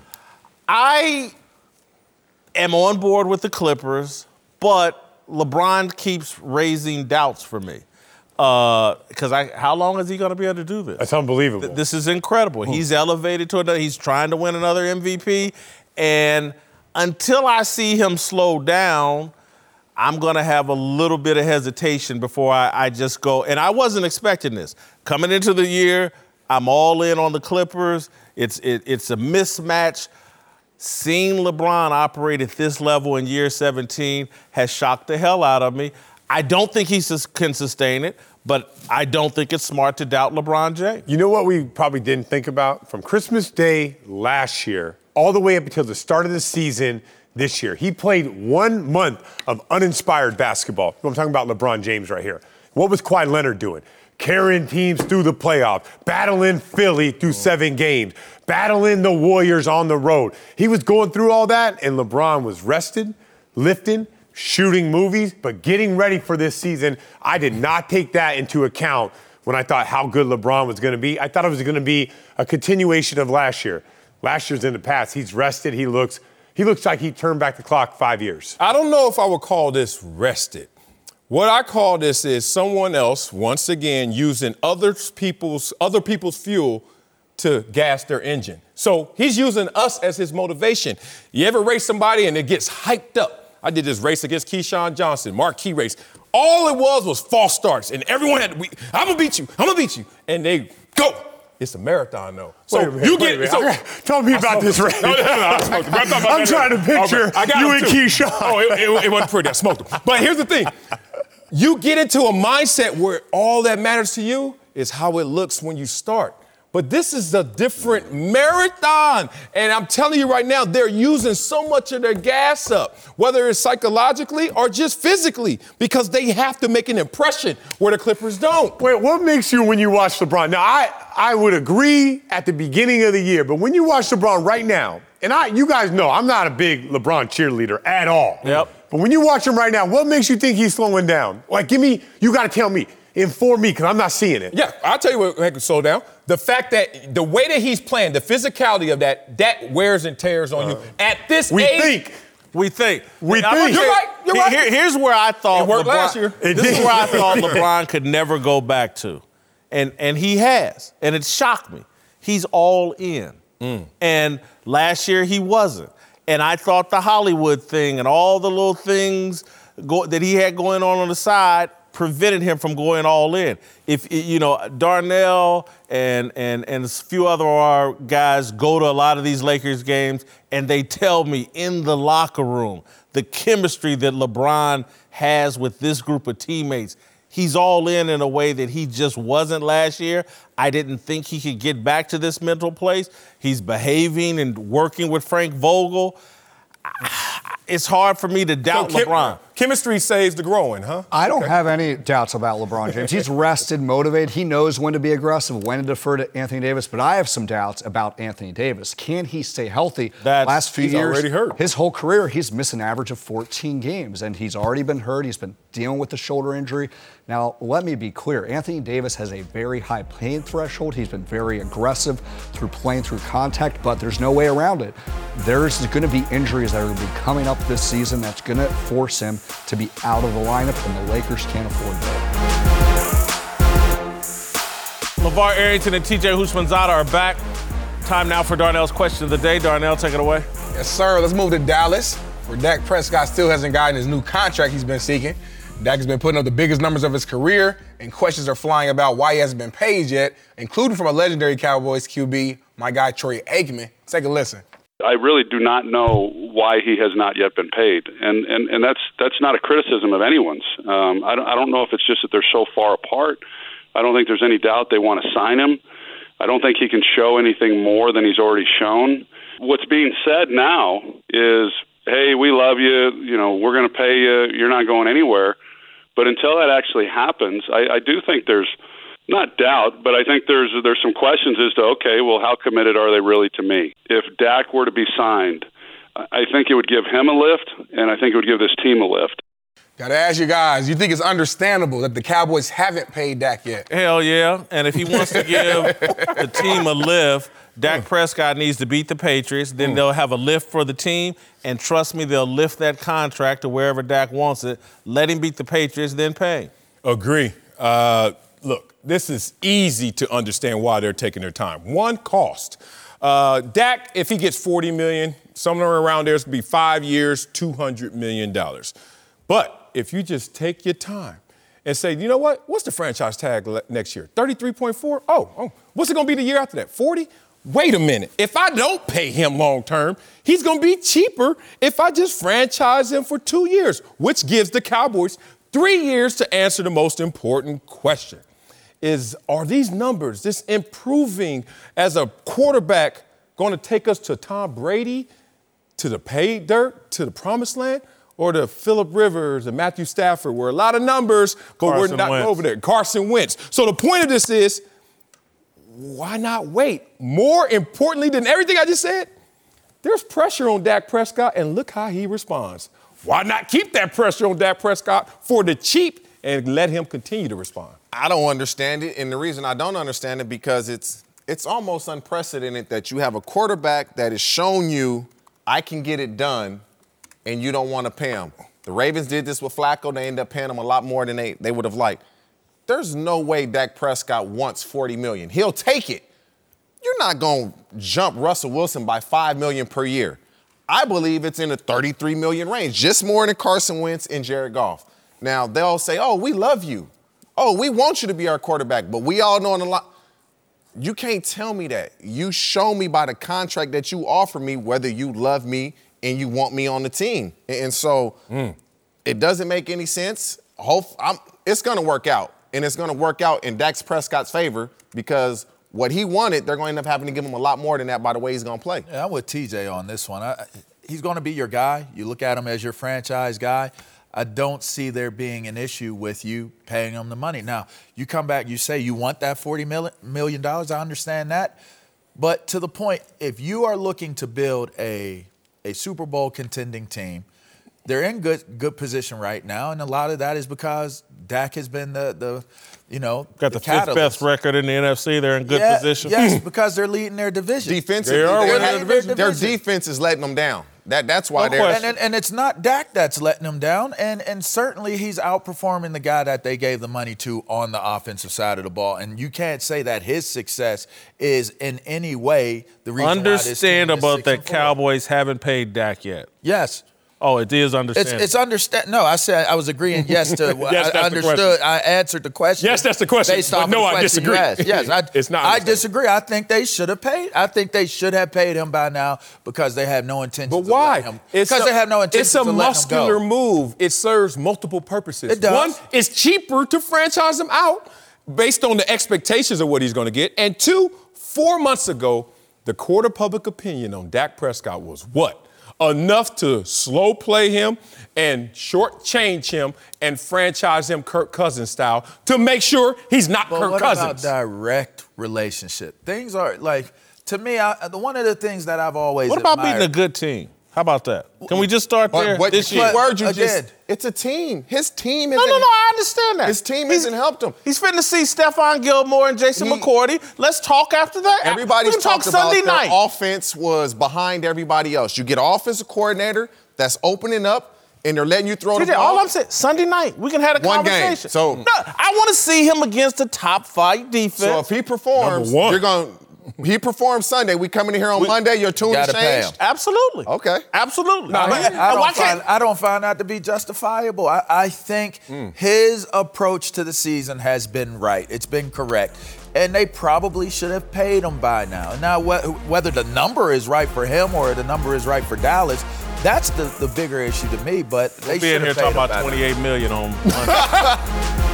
I am on board with the Clippers, but LeBron keeps raising doubts for me. Because uh, I, how long is he going to be able to do this? That's unbelievable. Th- this is incredible. Mm. He's elevated to another. He's trying to win another M V P. And until I see him slow down, I'm going to have a little bit of hesitation before I, I just go. And I wasn't expecting this. Coming into the year, I'm all in on the Clippers. It's it, it's a mismatch. Seeing LeBron operate at this level in year seventeen has shocked the hell out of me. I don't think he sus- can sustain it, but I don't think it's smart to doubt LeBron James. You know what we probably didn't think about? From Christmas Day last year all the way up until the start of the season this year, he played one month of uninspired basketball. I'm talking about LeBron James right here. What was Kawhi Leonard doing? Carrying teams through the playoffs, battling Philly through seven games, battling the Warriors on the road. He was going through all that, and LeBron was rested, lifting, shooting movies, but getting ready for this season. I did not take that into account when I thought how good LeBron was going to be. I thought it was going to be a continuation of last year. Last year's in the past. He's rested. He looks he looks like he turned back the clock five years. I don't know if I would call this rested. What I call this is someone else, once again, using other people's other people's fuel to gas their engine. So he's using us as his motivation. You ever race somebody and it gets hyped up? I did this race against Keyshawn Johnson, marquee race. All it was was false starts, and everyone had to, we, I'm gonna beat you, I'm gonna beat you. And they go. It's a marathon, though. So wait a minute, you wait get. So, tell me about this race. No, no, no, I smoked him. I'm, I'm trying to picture okay, I got you and Keyshawn. Oh, it, it, it wasn't pretty. I smoked him. But here's the thing. You get into a mindset where all that matters to you is how it looks when you start. But this is a different marathon. And I'm telling you right now, they're using so much of their gas up, whether it's psychologically or just physically, because they have to make an impression where the Clippers don't. Wait, what makes you when you watch LeBron? Now, I, I would agree at the beginning of the year, but when you watch LeBron right now, and I, you guys know I'm not a big LeBron cheerleader at all. Yep. But when you watch him right now, what makes you think he's slowing down? Like, give me, you got to tell me. Inform me, because I'm not seeing it. Yeah, I'll tell you what can slow down. The fact that the way that he's playing, the physicality of that, that wears and tears on uh, you. At this we age. Think. We think. We I'm think. You're right. You're right. Here, here's where I thought it worked LeBron, last year. This is where I thought LeBron could never go back to. And, and he has. And it shocked me. He's all in. Mm. And last year he wasn't. And I thought the Hollywood thing and all the little things go, that he had going on on the side prevented him from going all in. If, you know, Darnell and, and, and a few other of our guys go to a lot of these Lakers games, and they tell me in the locker room, the chemistry that LeBron has with this group of teammates, he's all in in a way that he just wasn't last year. I didn't think he could get back to this mental place. He's behaving and working with Frank Vogel. It's hard for me to doubt so can, LeBron. chemistry saves the growing, huh? I don't Okay. have any doubts about LeBron James. He's rested, motivated. He knows when to be aggressive, when to defer to Anthony Davis. But I have some doubts about Anthony Davis. Can he stay healthy? That's- Last few he's years, already hurt. his whole career, he's missed an average of fourteen games, and he's already been hurt. He's been dealing with the shoulder injury. Now, let me be clear. Anthony Davis has a very high pain threshold. He's been very aggressive through playing through contact, but there's no way around it. There's going to be injuries that are going to be coming up this season that's going to force him to be out of the lineup, and the Lakers can't afford that. LeVar Arrington and T J Houshmandzadeh are back. Time now for Darnell's question of the day. Darnell, take it away. Yes, sir. Let's move to Dallas, where Dak Prescott still hasn't gotten his new contract he's been seeking. Dak has been putting up the biggest numbers of his career, and questions are flying about why he hasn't been paid yet, including from a legendary Cowboys Q B, my guy Troy Aikman. Take a listen. I really do not know why he has not yet been paid, and and, and that's that's not a criticism of anyone's. Um, I don't I don't know if it's just that they're so far apart. I don't think there's any doubt they want to sign him. I don't think he can show anything more than he's already shown. What's being said now is, hey, we love you. You know, we're going to pay you. You're not going anywhere. But until that actually happens, I, I do think there's not doubt, but I think there's there's some questions as to, okay, well, how committed are they really to me? If Dak were to be signed, I think it would give him a lift, and I think it would give this team a lift. Got to ask you guys, you think it's understandable that the Cowboys haven't paid Dak yet? Hell yeah. And if he wants to give the team a lift, Dak Prescott needs to beat the Patriots. Then they'll have a lift for the team. And trust me, they'll lift that contract to wherever Dak wants it. Let him beat the Patriots, then pay. Agree. Uh, look, this is easy to understand why they're taking their time. One, cost. Uh, Dak, if he gets forty million dollars, somewhere around there, it's going to be five years, two hundred million dollars. But if you just take your time and say, you know what, what's the franchise tag le- next year? thirty-three point four? Oh, oh, what's it going to be the year after that? forty? Wait a minute. If I don't pay him long term, he's going to be cheaper if I just franchise him for two years, which gives the Cowboys three years to answer the most important question. Is, are these numbers, this improving as a quarterback, going to take us to Tom Brady, to the pay dirt, to the promised land? Or to Phillip Rivers and Matthew Stafford, where a lot of numbers, but we're Carson not Wentz. over there. Carson Wentz. So the point of this is, why not wait? More importantly than everything I just said, there's pressure on Dak Prescott, and look how he responds. Why not keep that pressure on Dak Prescott for the cheap and let him continue to respond? I don't understand it, and the reason I don't understand it because it's it's almost unprecedented that you have a quarterback that has shown you I can get it done, and you don't want to pay him. The Ravens did this with Flacco. They ended up paying him a lot more than they, they would have liked. There's no way Dak Prescott wants forty million dollars. He'll take it. You're not going to jump Russell Wilson by five million dollars per year. I believe it's in the thirty-three million dollars range, just more than Carson Wentz and Jared Goff. Now, they'll say, oh, we love you. Oh, we want you to be our quarterback. But we all know in a lot, you can't tell me that. You show me by the contract that you offer me whether you love me and you want me on the team. And so mm. it doesn't make any sense. Hope I'm, it's going to work out. And it's going to work out in Dak Prescott's favor because what he wanted, they're going to end up having to give him a lot more than that by the way he's going to play. Yeah, I'm with T J on this one. I, he's going to be your guy. You look at him as your franchise guy. I don't see there being an issue with you paying him the money. Now, you come back, you say you want that forty million dollars. I understand that. But to the point, if you are looking to build a, a Super Bowl contending team, they're in good good position right now, and a lot of that is because Dak has been the, the you know, got the, the fifth best record in the N F C. They're in good yeah, position. Yes, because they're leading their division. Defensively, they are they're winning leading their division. Their defense is letting them down. That that's why no they're and, and, and it's not Dak that's letting them down, and and certainly he's outperforming the guy that they gave the money to on the offensive side of the ball. And you can't say that his success is in any way the reason Understandable why this team is that Cowboys haven't paid Dak yet. Yes. Oh, it is understandable. It's, it's understand. No, I said I was agreeing. Yes to. yes, I understood. I answered the question. Yes, that's the question. Based but off no, of the I question disagree. you asked. Yes, I, it's not. I disagree. I think they should have paid. I think they should have paid him by now because they have no intention. But why? Him, because they have no intention. It's a to muscular let him go. move. It serves multiple purposes. It does. One, it's cheaper to franchise him out based on the expectations of what he's going to get. And two, four months ago, the court of public opinion on Dak Prescott was what? enough to slow play him and shortchange him and franchise him Kirk Cousins style to make sure he's not but Kirk what Cousins. About direct relationship? Things are like, to me, I, the one of the things that I've always What about admired, beating a good team? How about that? Can we just start there? What, this the year? key word you Again. just, it's a team. His team No, isn't. no, no, I understand that. His team He's- hasn't helped him. He's fitting to see Stephon Gilmore and Jason He- McCourty. Let's talk after that. Everybody's we can talk talked about Sunday their night. offense was behind everybody else. You get an offensive coordinator that's opening up, and they're letting you throw T J, the ball. all I'm saying, Sunday night, we can have a One game. conversation. So- no, I want to see him against the top five defense. So if he performs, Number one. you're going. He performs Sunday. We coming in here on We- Monday. Your tune Gotta pay changed. him. Absolutely. Okay. Absolutely. I, But- I why don't can't- find, I don't find that to be justifiable. I, I think his approach to the season has been right. It's been correct. And they probably should have paid him by now. Now, wh- whether the number is right for him or the number is right for Dallas, that's the, the bigger issue to me. But they We'll be should in here have paid talking him about by now. twenty-eight million on Monday.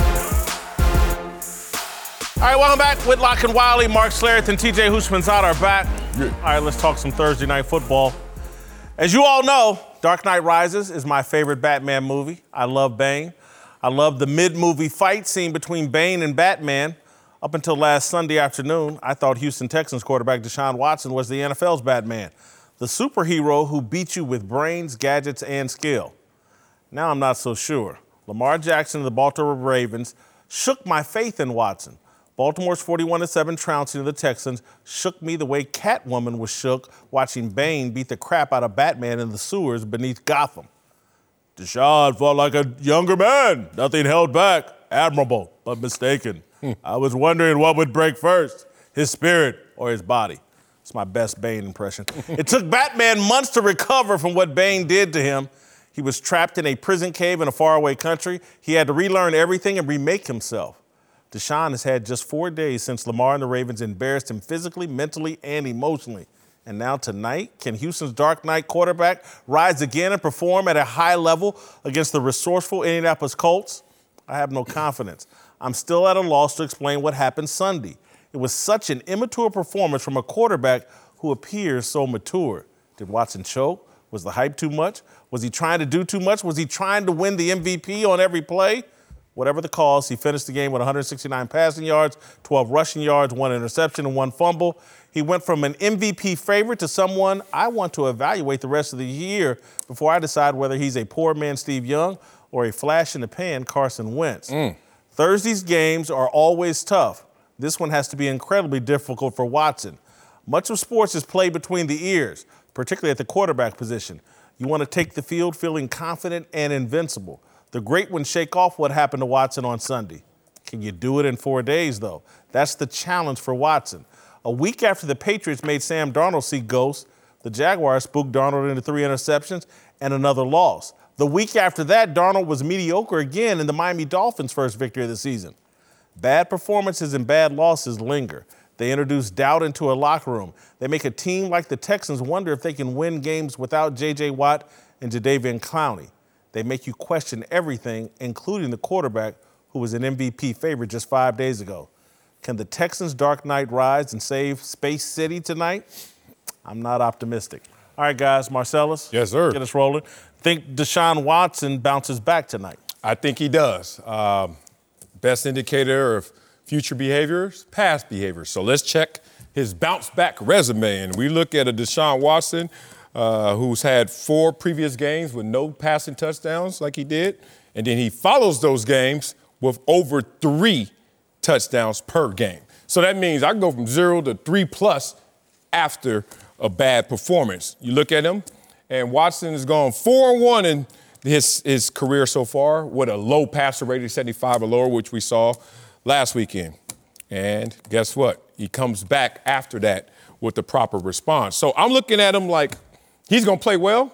All right, welcome back. Whitlock and Wiley, Mark Slareth and T J Houshmandzadeh are back. All right, let's talk some Thursday night football. As you all know, Dark Knight Rises is my favorite Batman movie. I love Bane. I love the mid-movie fight scene between Bane and Batman. Up until last Sunday afternoon, I thought Houston Texans quarterback Deshaun Watson was the N F L's Batman, the superhero who beat you with brains, gadgets, and skill. Now I'm not so sure. Lamar Jackson and the Baltimore Ravens shook my faith in Watson. Baltimore's forty-one to seven trouncing of the Texans shook me the way Catwoman was shook watching Bane beat the crap out of Batman in the sewers beneath Gotham. Deshaun fought like a younger man. Nothing held back. Admirable, but mistaken. I was wondering what would break first, his spirit or his body. It's my best Bane impression. It took Batman months to recover from what Bane did to him. He was trapped in a prison cave in a faraway country. He had to relearn everything and remake himself. Deshaun has had just four days since Lamar and the Ravens embarrassed him physically, mentally, and emotionally. And now tonight, can Houston's Dark Knight quarterback rise again and perform at a high level against the resourceful Indianapolis Colts? I have no confidence. I'm still at a loss to explain what happened Sunday. It was such an immature performance from a quarterback who appears so mature. Did Watson choke? Was the hype too much? Was he trying to do too much? Was he trying to win the M V P on every play? Whatever the cause, he finished the game with one hundred sixty-nine passing yards, twelve rushing yards, one interception, and one fumble. He went from an M V P favorite to someone I want to evaluate the rest of the year before I decide whether he's a poor man Steve Young or a flash in the pan Carson Wentz. Mm. Thursday's games are always tough. This one has to be incredibly difficult for Watson. Much of sports is played between the ears, particularly at the quarterback position. You want to take the field feeling confident and invincible. The great ones shake off what happened to Watson on Sunday. Can you do it in four days, though? That's the challenge for Watson. A week after the Patriots made Sam Darnold see ghosts, the Jaguars spooked Darnold into three interceptions and another loss. The week after that, Darnold was mediocre again in the Miami Dolphins' first victory of the season. Bad performances and bad losses linger. They introduce doubt into a locker room. They make a team like the Texans wonder if they can win games without J J. Watt and Jadeveon Clowney. They make you question everything, including the quarterback who was an M V P favorite just five days ago. Can the Texans' Dark Knight rise and save Space City tonight? I'm not optimistic. All right, guys, Marcellus. Yes, sir. Get us rolling. Think Deshaun Watson bounces back tonight? I think he does. Um, best indicator of future behaviors, past behaviors. So let's check his bounce back resume. And we look at a Deshaun Watson uh, who's had four previous games with no passing touchdowns like he did. And then he follows those games with over three touchdowns per game. So that means I can go from zero to three plus after a bad performance. You look at him, and Watson has gone four and one in his, his career so far with a low passer rating, seventy-five or lower, which we saw last weekend. And guess what? He comes back after that with the proper response. So I'm looking at him like he's going to play well,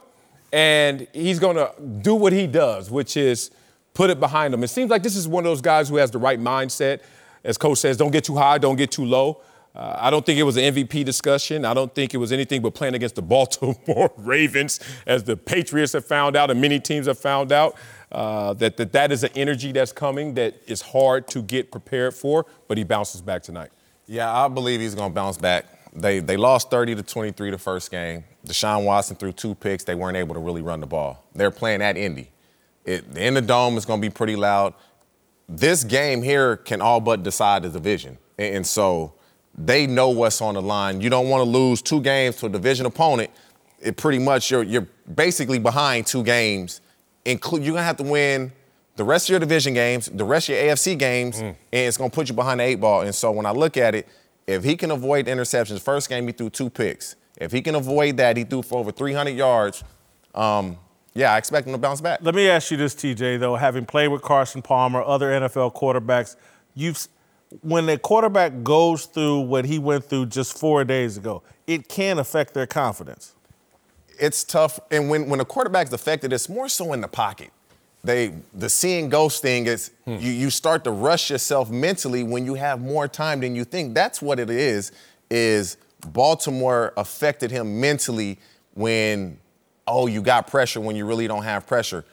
and he's going to do what he does, which is put it behind him. It seems like this is one of those guys who has the right mindset. As Coach says, don't get too high, don't get too low. Uh, I don't think it was an M V P discussion. I don't think it was anything but playing against the Baltimore Ravens, as the Patriots have found out and many teams have found out, uh, that, that that is an energy that's coming that is hard to get prepared for, but he bounces back tonight. Yeah, I believe he's going to bounce back. They they lost thirty to twenty-three the first game. Deshaun Watson threw two picks. They weren't able to really run the ball. They're playing at Indy. It, in the dome is going to be pretty loud. This game here can all but decide the division. And, and so they know what's on the line. You don't want to lose two games to a division opponent. It pretty much, you're, you're basically behind two games. Inclu- you're going to have to win the rest of your division games, the rest of your A F C games, mm. and it's going to put you behind the eight ball. And so when I look at it, if he can avoid interceptions, first game he threw two picks. If he can avoid that, he threw for over three hundred yards. Um, yeah, I expect him to bounce back. Let me ask you this, T J, though, having played with Carson Palmer, other N F L quarterbacks, you've when a quarterback goes through what he went through just four days ago, it can affect their confidence. It's tough, and when, when a quarterback's affected, it's more so in the pocket. They the seeing ghost thing is hmm. you, you start to rush yourself mentally when you have more time than you think. That's what it is, is Baltimore affected him mentally when, oh, you got pressure when you really don't have pressure.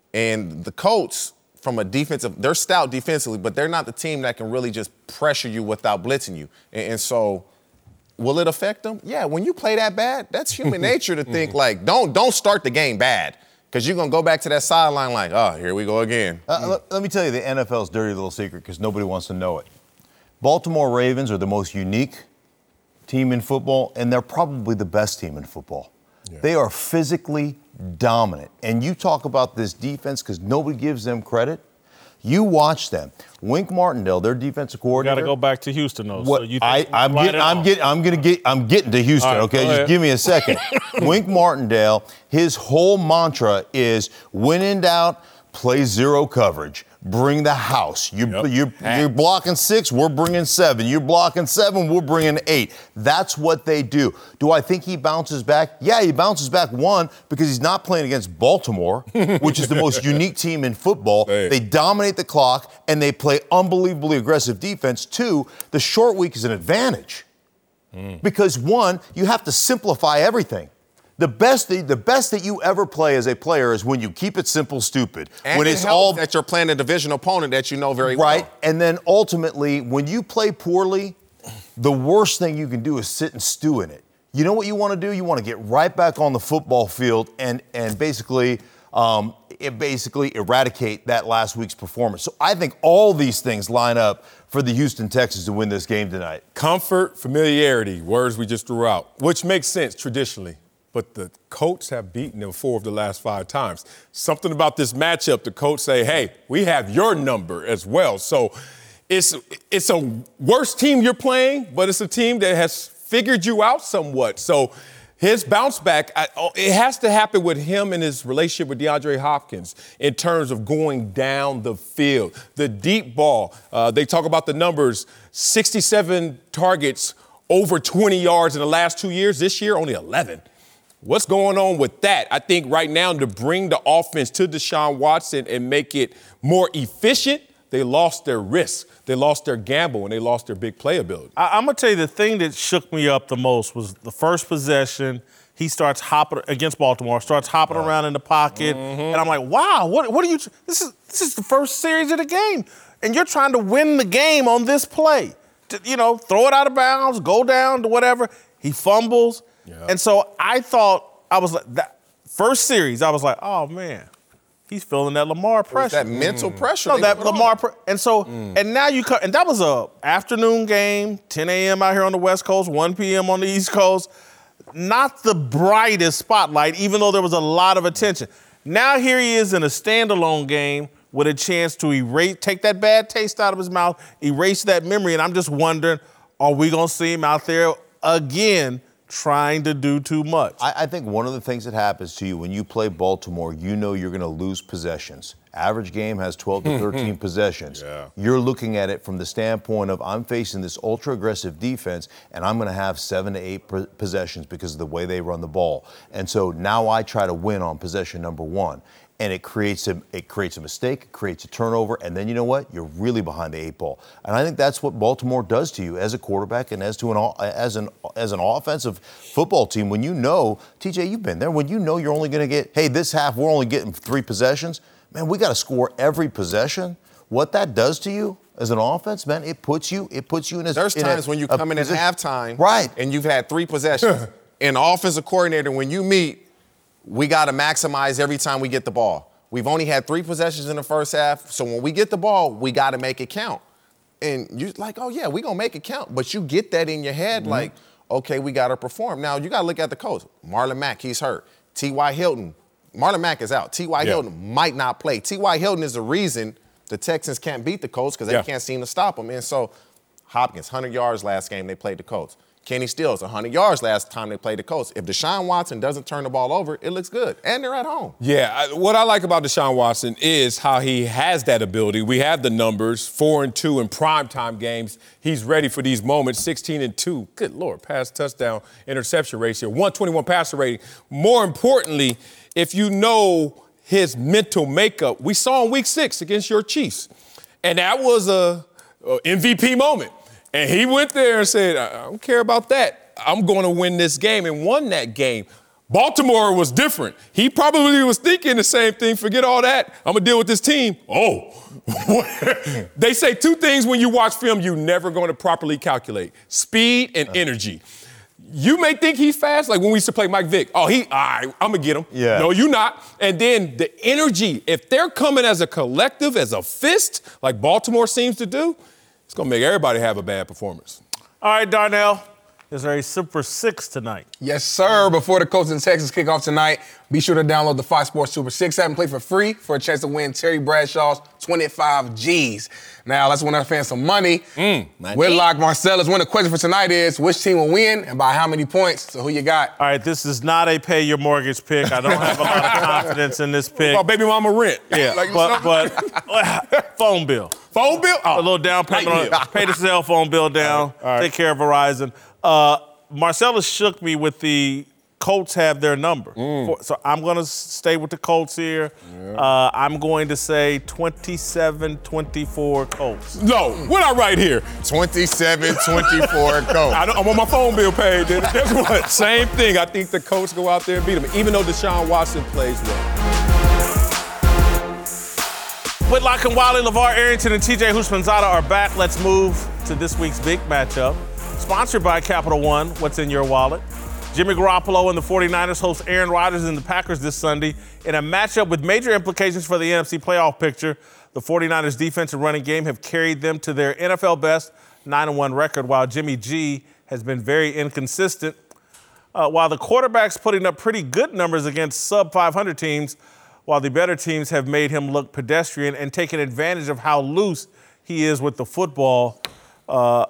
And the Colts, from a defensive, they're stout defensively, but they're not the team that can really just pressure you without blitzing you. And, and so will it affect them? Yeah, when you play that bad, that's human nature to think, like, don't don't start the game bad. Because you're going to go back to that sideline like, oh, here we go again. Uh, let, let me tell you the N F L's dirty little secret because nobody wants to know it. Baltimore Ravens are the most unique team in football, and they're probably the best team in football. Yeah. They are physically dominant. And you talk about this defense because nobody gives them credit. You watch them. Wink Martindale, their defensive coordinator. Got to go back to Houston, though. What, so you I, I'm, getting, I'm, getting, I'm, gonna get, I'm getting to Houston, right, okay? Just ahead. Give me a second. Wink Martindale, his whole mantra is when in doubt, play zero coverage. Bring the house. You, yep. you're, you're blocking six, we're bringing seven. You're blocking seven, we're bringing eight. That's what they do. Do I think he bounces back? Yeah, he bounces back, one, because he's not playing against Baltimore, which is the most unique team in football. Hey. They dominate the clock, and they play unbelievably aggressive defense. Two, the short week is an advantage. Mm. Because, one, you have to simplify everything. The best, the, the best that you ever play as a player is when you keep it simple, stupid. And when it it's helps all that you're playing a division opponent that you know very well. Right, and then ultimately, when you play poorly, the worst thing you can do is sit and stew in it. You know what you want to do? You want to get right back on the football field and and basically, um, it basically eradicate that last week's performance. So I think all these things line up for the Houston Texans to win this game tonight. Comfort, familiarity, words we just threw out, which makes sense traditionally. But the Colts have beaten them four of the last five times. Something about this matchup, the Colts say, hey, we have your number as well. So it's it's a worse team you're playing, but it's a team that has figured you out somewhat. So his bounce back, I, it has to happen with him and his relationship with DeAndre Hopkins in terms of going down the field. The deep ball, uh, they talk about the numbers, sixty-seven targets, over twenty yards in the last two years. This year, only eleven. What's going on with that? I think right now to bring the offense to Deshaun Watson and make it more efficient, they lost their risk. They lost their gamble, and they lost their big playability. I, I'm going to tell you the thing that shook me up the most was the first possession. He starts hopping against Baltimore, starts hopping oh. around in the pocket. Mm-hmm. And I'm like, wow, what, what are you – this is this is the first series of the game. And you're trying to win the game on this play. To, you know, throw it out of bounds, go down to whatever. He fumbles. Yeah. And so I thought, I was like, that first series, I was like, oh, man, he's feeling that Lamar pressure. That mental mm. pressure. No, that Lamar pressure. And so, mm. and now you come, and that was a afternoon game, ten a.m. out here on the West Coast, one p.m. on the East Coast. Not the brightest spotlight, even though there was a lot of attention. Now here he is in a standalone game with a chance to erase, take that bad taste out of his mouth, erase that memory, and I'm just wondering, are we going to see him out there again trying to do too much? I, I think one of the things that happens to you when you play Baltimore, you know you're going to lose possessions. Average game has twelve to thirteen possessions. Yeah. You're looking at it from the standpoint of I'm facing this ultra-aggressive defense, and I'm going to have seven to eight p- possessions because of the way they run the ball. And so now I try to win on possession number one. And it creates a it creates a mistake, it creates a turnover, and then you know what? You're really behind the eight ball. And I think that's what Baltimore does to you as a quarterback and as to an as an as an offensive football team. When you know, T J, you've been there. When you know you're only going to get, hey, this half we're only getting three possessions. Man, we got to score every possession. What that does to you as an offense, man, it puts you it puts you in a. There's in times a, when you come in position, at halftime, right, and you've had three possessions. And the offensive coordinator, when you meet, we got to maximize every time we get the ball. We've only had three possessions in the first half, so when we get the ball, we got to make it count. And you're like, oh, yeah, we're going to make it count. But you get that in your head mm-hmm. like, okay, we got to perform. Now, you got to look at the coach. Marlon Mack, he's hurt. T Y. Hilton, Marlon Mack is out. T Y. Yeah. Hilton might not play. T Y. Hilton is the reason the Texans can't beat the Colts because they yeah. can't seem to stop them. And so Hopkins, one hundred yards last game they played the Colts. Kenny Stills, one hundred yards last time they played the Colts. If Deshaun Watson doesn't turn the ball over, it looks good. And they're at home. Yeah, I, what I like about Deshaun Watson is how he has that ability. We have the numbers, four and two in primetime games. He's ready for these moments, sixteen and two. Good Lord, pass touchdown interception ratio, one twenty-one passer rating. More importantly, if you know his mental makeup, we saw in week six against your Chiefs. And that was a, a M V P moment. And he went there and said, I don't care about that. I'm going to win this game, and won that game. Baltimore was different. He probably was thinking the same thing. Forget all that. I'm going to deal with this team. Oh. They say two things when you watch film you're never going to properly calculate: speed and energy. You may think he's fast, like when we used to play Mike Vick. Oh, he, all right, I'm going to get him. Yeah. No, you're not. And then the energy, if they're coming as a collective, as a fist, like Baltimore seems to do, it's going to make everybody have a bad performance. All right, Darnell, is there a Super Six tonight? Yes, sir. Before the Colts and Texans kick off tonight, be sure to download the Fox Sports Super Six app and play for free for a chance to win Terry Bradshaw's twenty-five G's. Now, let's win our fans some money. Mm, Whitlock, Marcellus, one of the questions for tonight is, which team will win and by how many points? So who you got? All right, this is not a pay your mortgage pick. I don't have a lot of confidence in this pick. Oh, baby mama rent. Yeah, like but, but phone bill. Phone bill? Oh, a little down payment on pay the cell phone bill down. All right. All right. Take care of Verizon. Uh, Marcellus shook me with the Colts have their number. Mm. For, so I'm going to stay with the Colts here. Yeah. Uh, I'm going to say twenty-seven twenty-four Colts. No, what I write here? twenty-seven twenty-four Colts. I don't, I'm on my phone bill paid. Guess what? Same thing. I think the Colts go out there and beat them, even though Deshaun Watson plays well. Whitlock and Wiley, LeVar Arrington and T J Houshmandzadeh are back. Let's move to this week's big matchup. Sponsored by Capital One, what's in your wallet? Jimmy Garoppolo and the forty-niners host Aaron Rodgers and the Packers this Sunday in a matchup with major implications for the N F C playoff picture. The forty-niners defense and running game have carried them to their N F L best nine and one record, while Jimmy G has been very inconsistent. Uh, while the quarterback's putting up pretty good numbers against sub five hundred teams, while the better teams have made him look pedestrian and taken advantage of how loose he is with the football. Uh,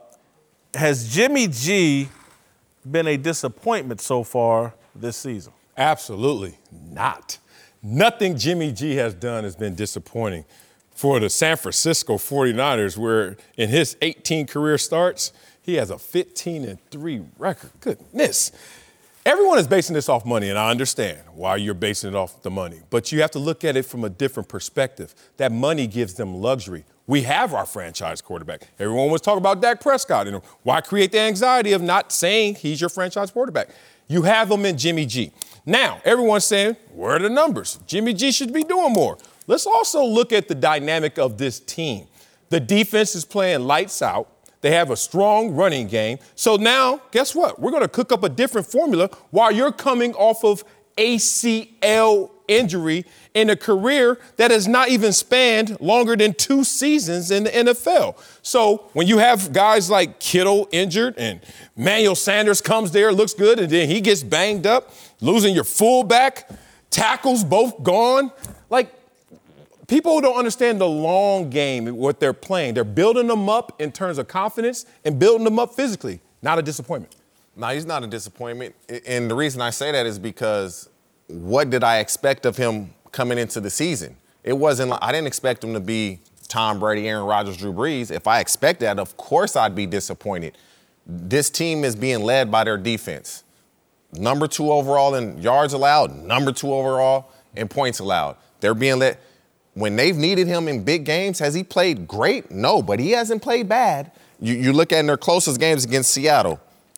has Jimmy G been a disappointment so far this season? Absolutely not. Nothing Jimmy G has done has been disappointing. For the San Francisco forty-niners, where in his eighteen career starts, he has a fifteen and three record. Goodness. Everyone is basing this off money, and I understand why you're basing it off the money. But you have to look at it from a different perspective. That money gives them luxury. We have our franchise quarterback. Everyone was talking about Dak Prescott. You know, why create the anxiety of not saying he's your franchise quarterback? You have him in Jimmy G. Now, everyone's saying, where are the numbers? Jimmy G should be doing more. Let's also look at the dynamic of this team. The defense is playing lights out. They have a strong running game. So now, guess what? We're going to cook up a different formula while you're coming off of A C L injury in a career that has not even spanned longer than two seasons in the N F L. So when you have guys like Kittle injured and Emmanuel Sanders comes there, looks good, and then he gets banged up, losing your fullback, tackles both gone, like, people don't understand the long game, what they're playing. They're building them up in terms of confidence and building them up physically. Not a disappointment. No, he's not a disappointment. And the reason I say that is because what did I expect of him coming into the season? It wasn't like, I didn't expect him to be Tom Brady, Aaron Rodgers, Drew Brees. If I expect that, of course I'd be disappointed. This team is being led by their defense. Number two overall in yards allowed, number two overall in points allowed. They're being led. When they've needed him in big games, has he played great? No, but he hasn't played bad. You, you look at their closest games against Seattle.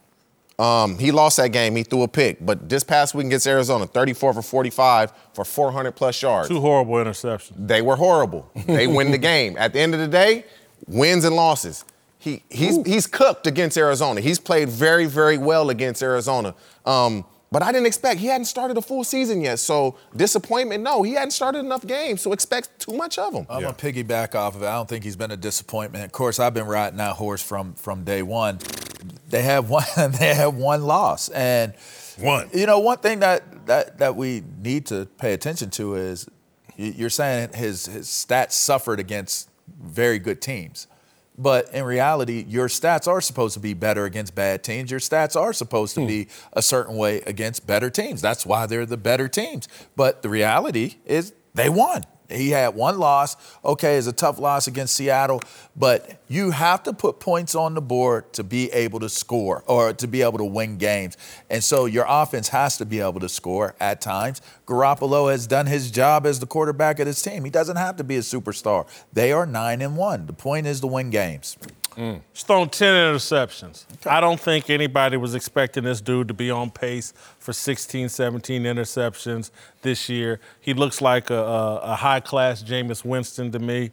Um, he lost that game. He threw a pick. But this past week against Arizona, thirty-four for forty-five for four hundred plus yards. Two horrible interceptions. They were horrible. They win the game. At the end of the day, wins and losses. He he's Ooh. he's cooked against Arizona. He's played very, very well against Arizona. Um, but I didn't expect he hadn't started a full season yet. So disappointment, no, he hadn't started enough games. So expect too much of him. I'm yeah. gonna piggyback off of it. I don't think he's been a disappointment. Of course, I've been riding that horse from from day one. They have one. They have one loss, and one. You know, one thing that that that we need to pay attention to is you're saying his his stats suffered against very good teams. But in reality, your stats are supposed to be better against bad teams. Your stats are supposed to hmm. be a certain way against better teams. That's why they're the better teams. But the reality is they won. He had one loss. Okay, it's a tough loss against Seattle, but you have to put points on the board to be able to score or to be able to win games. And so your offense has to be able to score at times. Garoppolo has done his job as the quarterback of this team. He doesn't have to be a superstar. They are nine and one. The point is to win games. Mm. He's thrown ten interceptions. Okay. I don't think anybody was expecting this dude to be on pace for sixteen, seventeen interceptions this year. He looks like a, a, a high-class Jameis Winston to me.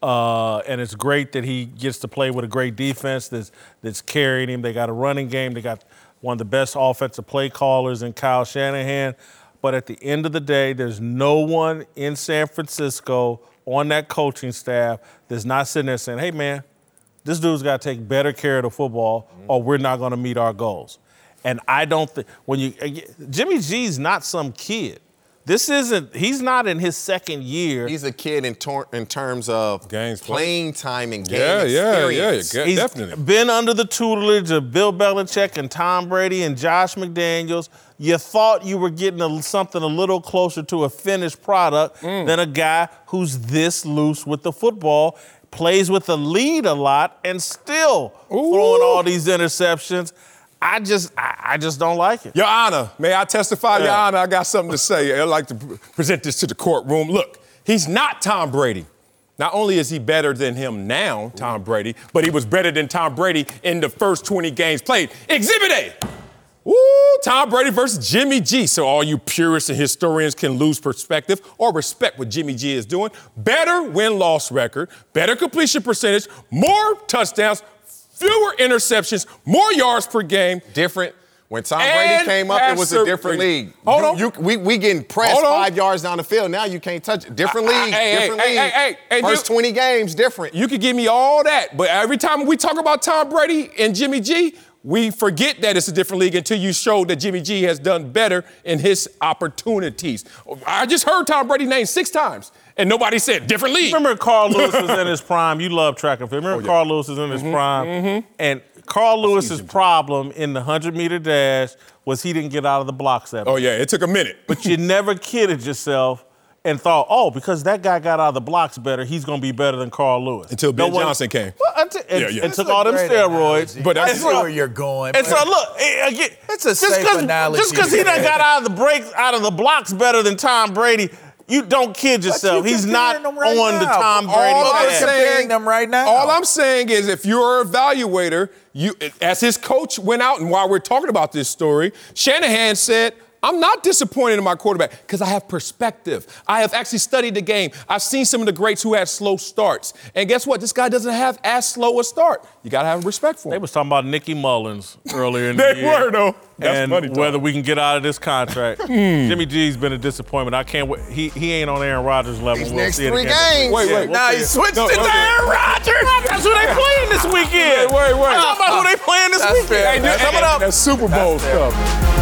Uh, and it's great that he gets to play with a great defense that's, that's carrying him. They got a running game. They got one of the best offensive play callers in Kyle Shanahan. But at the end of the day, there's no one in San Francisco on that coaching staff that's not sitting there saying, hey, man, this dude's got to take better care of the football or we're not going to meet our goals. And I don't think when you Jimmy G's not some kid. This isn't he's not in his second year. He's a kid in, tor- in terms of games playing time and game yeah, experience. Yeah, yeah, yeah, definitely. He's been under the tutelage of Bill Belichick and Tom Brady and Josh McDaniels. You thought you were getting a, something a little closer to a finished product mm. than a guy who's this loose with the football. Plays with the lead a lot and still Ooh. throwing all these interceptions. I just I, I just don't like it. Your Honor, may I testify? Yeah. Your Honor, I got something to say. I'd like to present this to the courtroom. Look, he's not Tom Brady. Not only is he better than him now, Tom Brady, but he was better than Tom Brady in the first twenty games played. Exhibit A. Woo, Tom Brady versus Jimmy G. So all you purists and historians can lose perspective or respect what Jimmy G is doing. Better win-loss record, better completion percentage, more touchdowns, fewer interceptions, more yards per game. Different. When Tom Brady came up, it was a different league. Hold you, on. You, we, we getting pressed five yards down the field. Now you can't touch it. Different league, hey, different hey, league. Hey, hey, hey, First you, twenty games, different. You could give me all that, but every time we talk about Tom Brady and Jimmy G, we forget that it's a different league until you show that Jimmy G has done better in his opportunities. I just heard Tom Brady named six times, and nobody said different league. Remember Carl Lewis was in his prime. You love track and field. Remember oh, yeah. Carl Lewis was in his mm-hmm, prime? Mm-hmm. And Carl Lewis's problem in the hundred-meter dash was he didn't get out of the blocks that much. Oh, yeah, it took a minute. But you never kidded yourself and thought, oh, because that guy got out of the blocks better, he's going to be better than Carl Lewis. Until Ben no one, Johnson came. Well, until, and, yeah, yeah. and took all them steroids. Analogy. But that's where you're going. And so, look, again, it's a safe just analogy. Just because he done got out of the breaks, out of the blocks better than Tom Brady, you don't kid yourself. You He's not right on now. the Tom Brady. All I'm saying, comparing them right now. All I'm saying is if you're an evaluator, you, as his coach went out, and while we're talking about this story, Shanahan said, I'm not disappointed in my quarterback because I have perspective. I have actually studied the game. I've seen some of the greats who had slow starts. And guess what? This guy doesn't have as slow a start. You got to have respect for him. They was talking about Nicky Mullins earlier in the they year. They were, though. That's and funny, whether we can get out of this contract. Jimmy G's been a disappointment. I can't wait. He, he ain't on Aaron Rodgers level. These we'll next see three it games. Wait, wait. We'll now he switched no, it to okay. Aaron Rodgers. That's who they playing this weekend. Wait, wait, wait. I'm talking about who they playing this That's weekend. fair. Hey, That's hey, coming up. That Super Bowl stuff.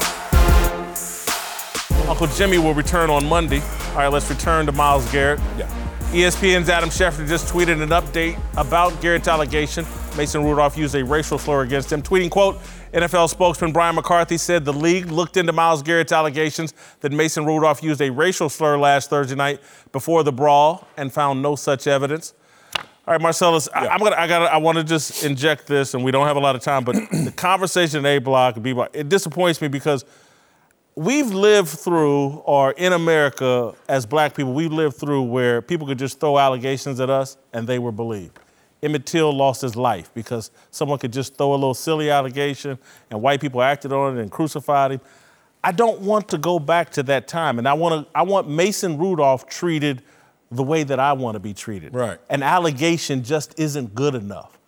Uncle Jimmy will return on Monday. All right, let's return to Myles Garrett. Yeah. E S P N's Adam Schefter just tweeted an update about Garrett's allegation. Mason Rudolph used a racial slur against him, tweeting, quote, N F L spokesman Brian McCarthy said the league looked into Myles Garrett's allegations that Mason Rudolph used a racial slur last Thursday night before the brawl and found no such evidence. All right, Marcellus, yeah. I, I'm gonna, I got, I want to just inject this, and we don't have a lot of time, but the conversation at A Block, B Block, it disappoints me because we've lived through, or in America, as black people, we've lived through where people could just throw allegations at us and they were believed. Emmett Till lost his life because someone could just throw a little silly allegation and white people acted on it and crucified him. I don't want to go back to that time, and I want to. I want Mason Rudolph treated the way that I want to be treated. Right. An allegation just isn't good enough.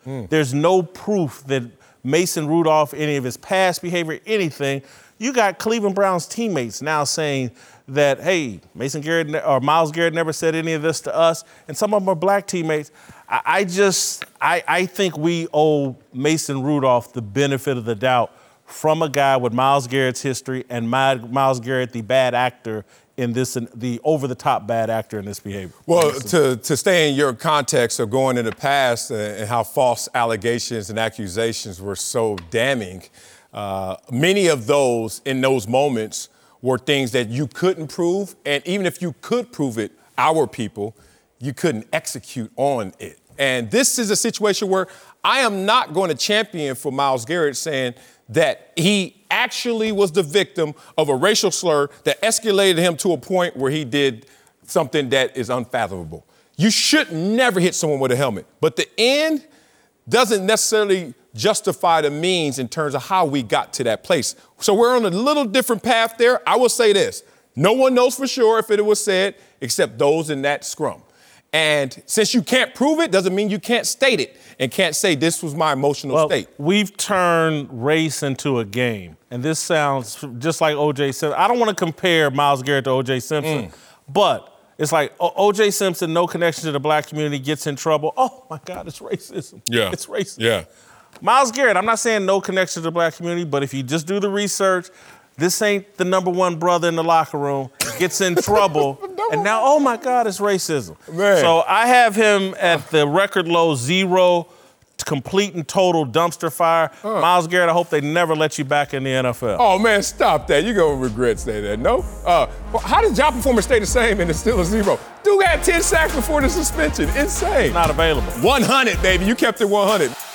Mm. There's no proof that Mason Rudolph, any of his past behavior, anything. You got Cleveland Browns teammates now saying that, hey, Mason Garrett or Myles Garrett never said any of this to us, and some of them are black teammates. I, I just, I, I think we owe Mason Rudolph the benefit of the doubt from a guy with Myles Garrett's history and Myles Garrett, the bad actor in this, the over-the-top bad actor in this behavior. Well, to, to stay in your context of going in the past and how false allegations and accusations were so damning, uh, many of those in those moments were things that you couldn't prove, and even if you could prove it, our people, you couldn't execute on it. And this is a situation where I am not going to champion for Myles Garrett saying that he actually was the victim of a racial slur that escalated him to a point where he did something that is unfathomable. You should never hit someone with a helmet, but the end doesn't necessarily justify the means in terms of how we got to that place. So we're on a little different path there. I will say this. No one knows for sure if it was said except those in that scrum. And since you can't prove it, doesn't mean you can't state it and can't say this was my emotional well, state. We've turned race into a game. And this sounds just like O J Simpson. I don't want to compare Myles Garrett to O J Simpson, mm. but it's like O J Simpson, no connection to the black community, gets in trouble. Oh, my God, it's racism. Yeah. It's racism. Yeah. Myles Garrett, I'm not saying no connection to the black community, but if you just do the research, this ain't the number one brother in the locker room, gets in trouble, and now, oh my God, it's racism. Man. So I have him at the record low zero, complete and total dumpster fire. Uh. Myles Garrett, I hope they never let you back in the N F L. Oh, man, stop that. You're going to regret saying that, no? Uh, how does job performance stay the same and it's still a zero? Dude had ten sacks before the suspension. Insane. Not available. one hundred, baby. You kept it one hundred.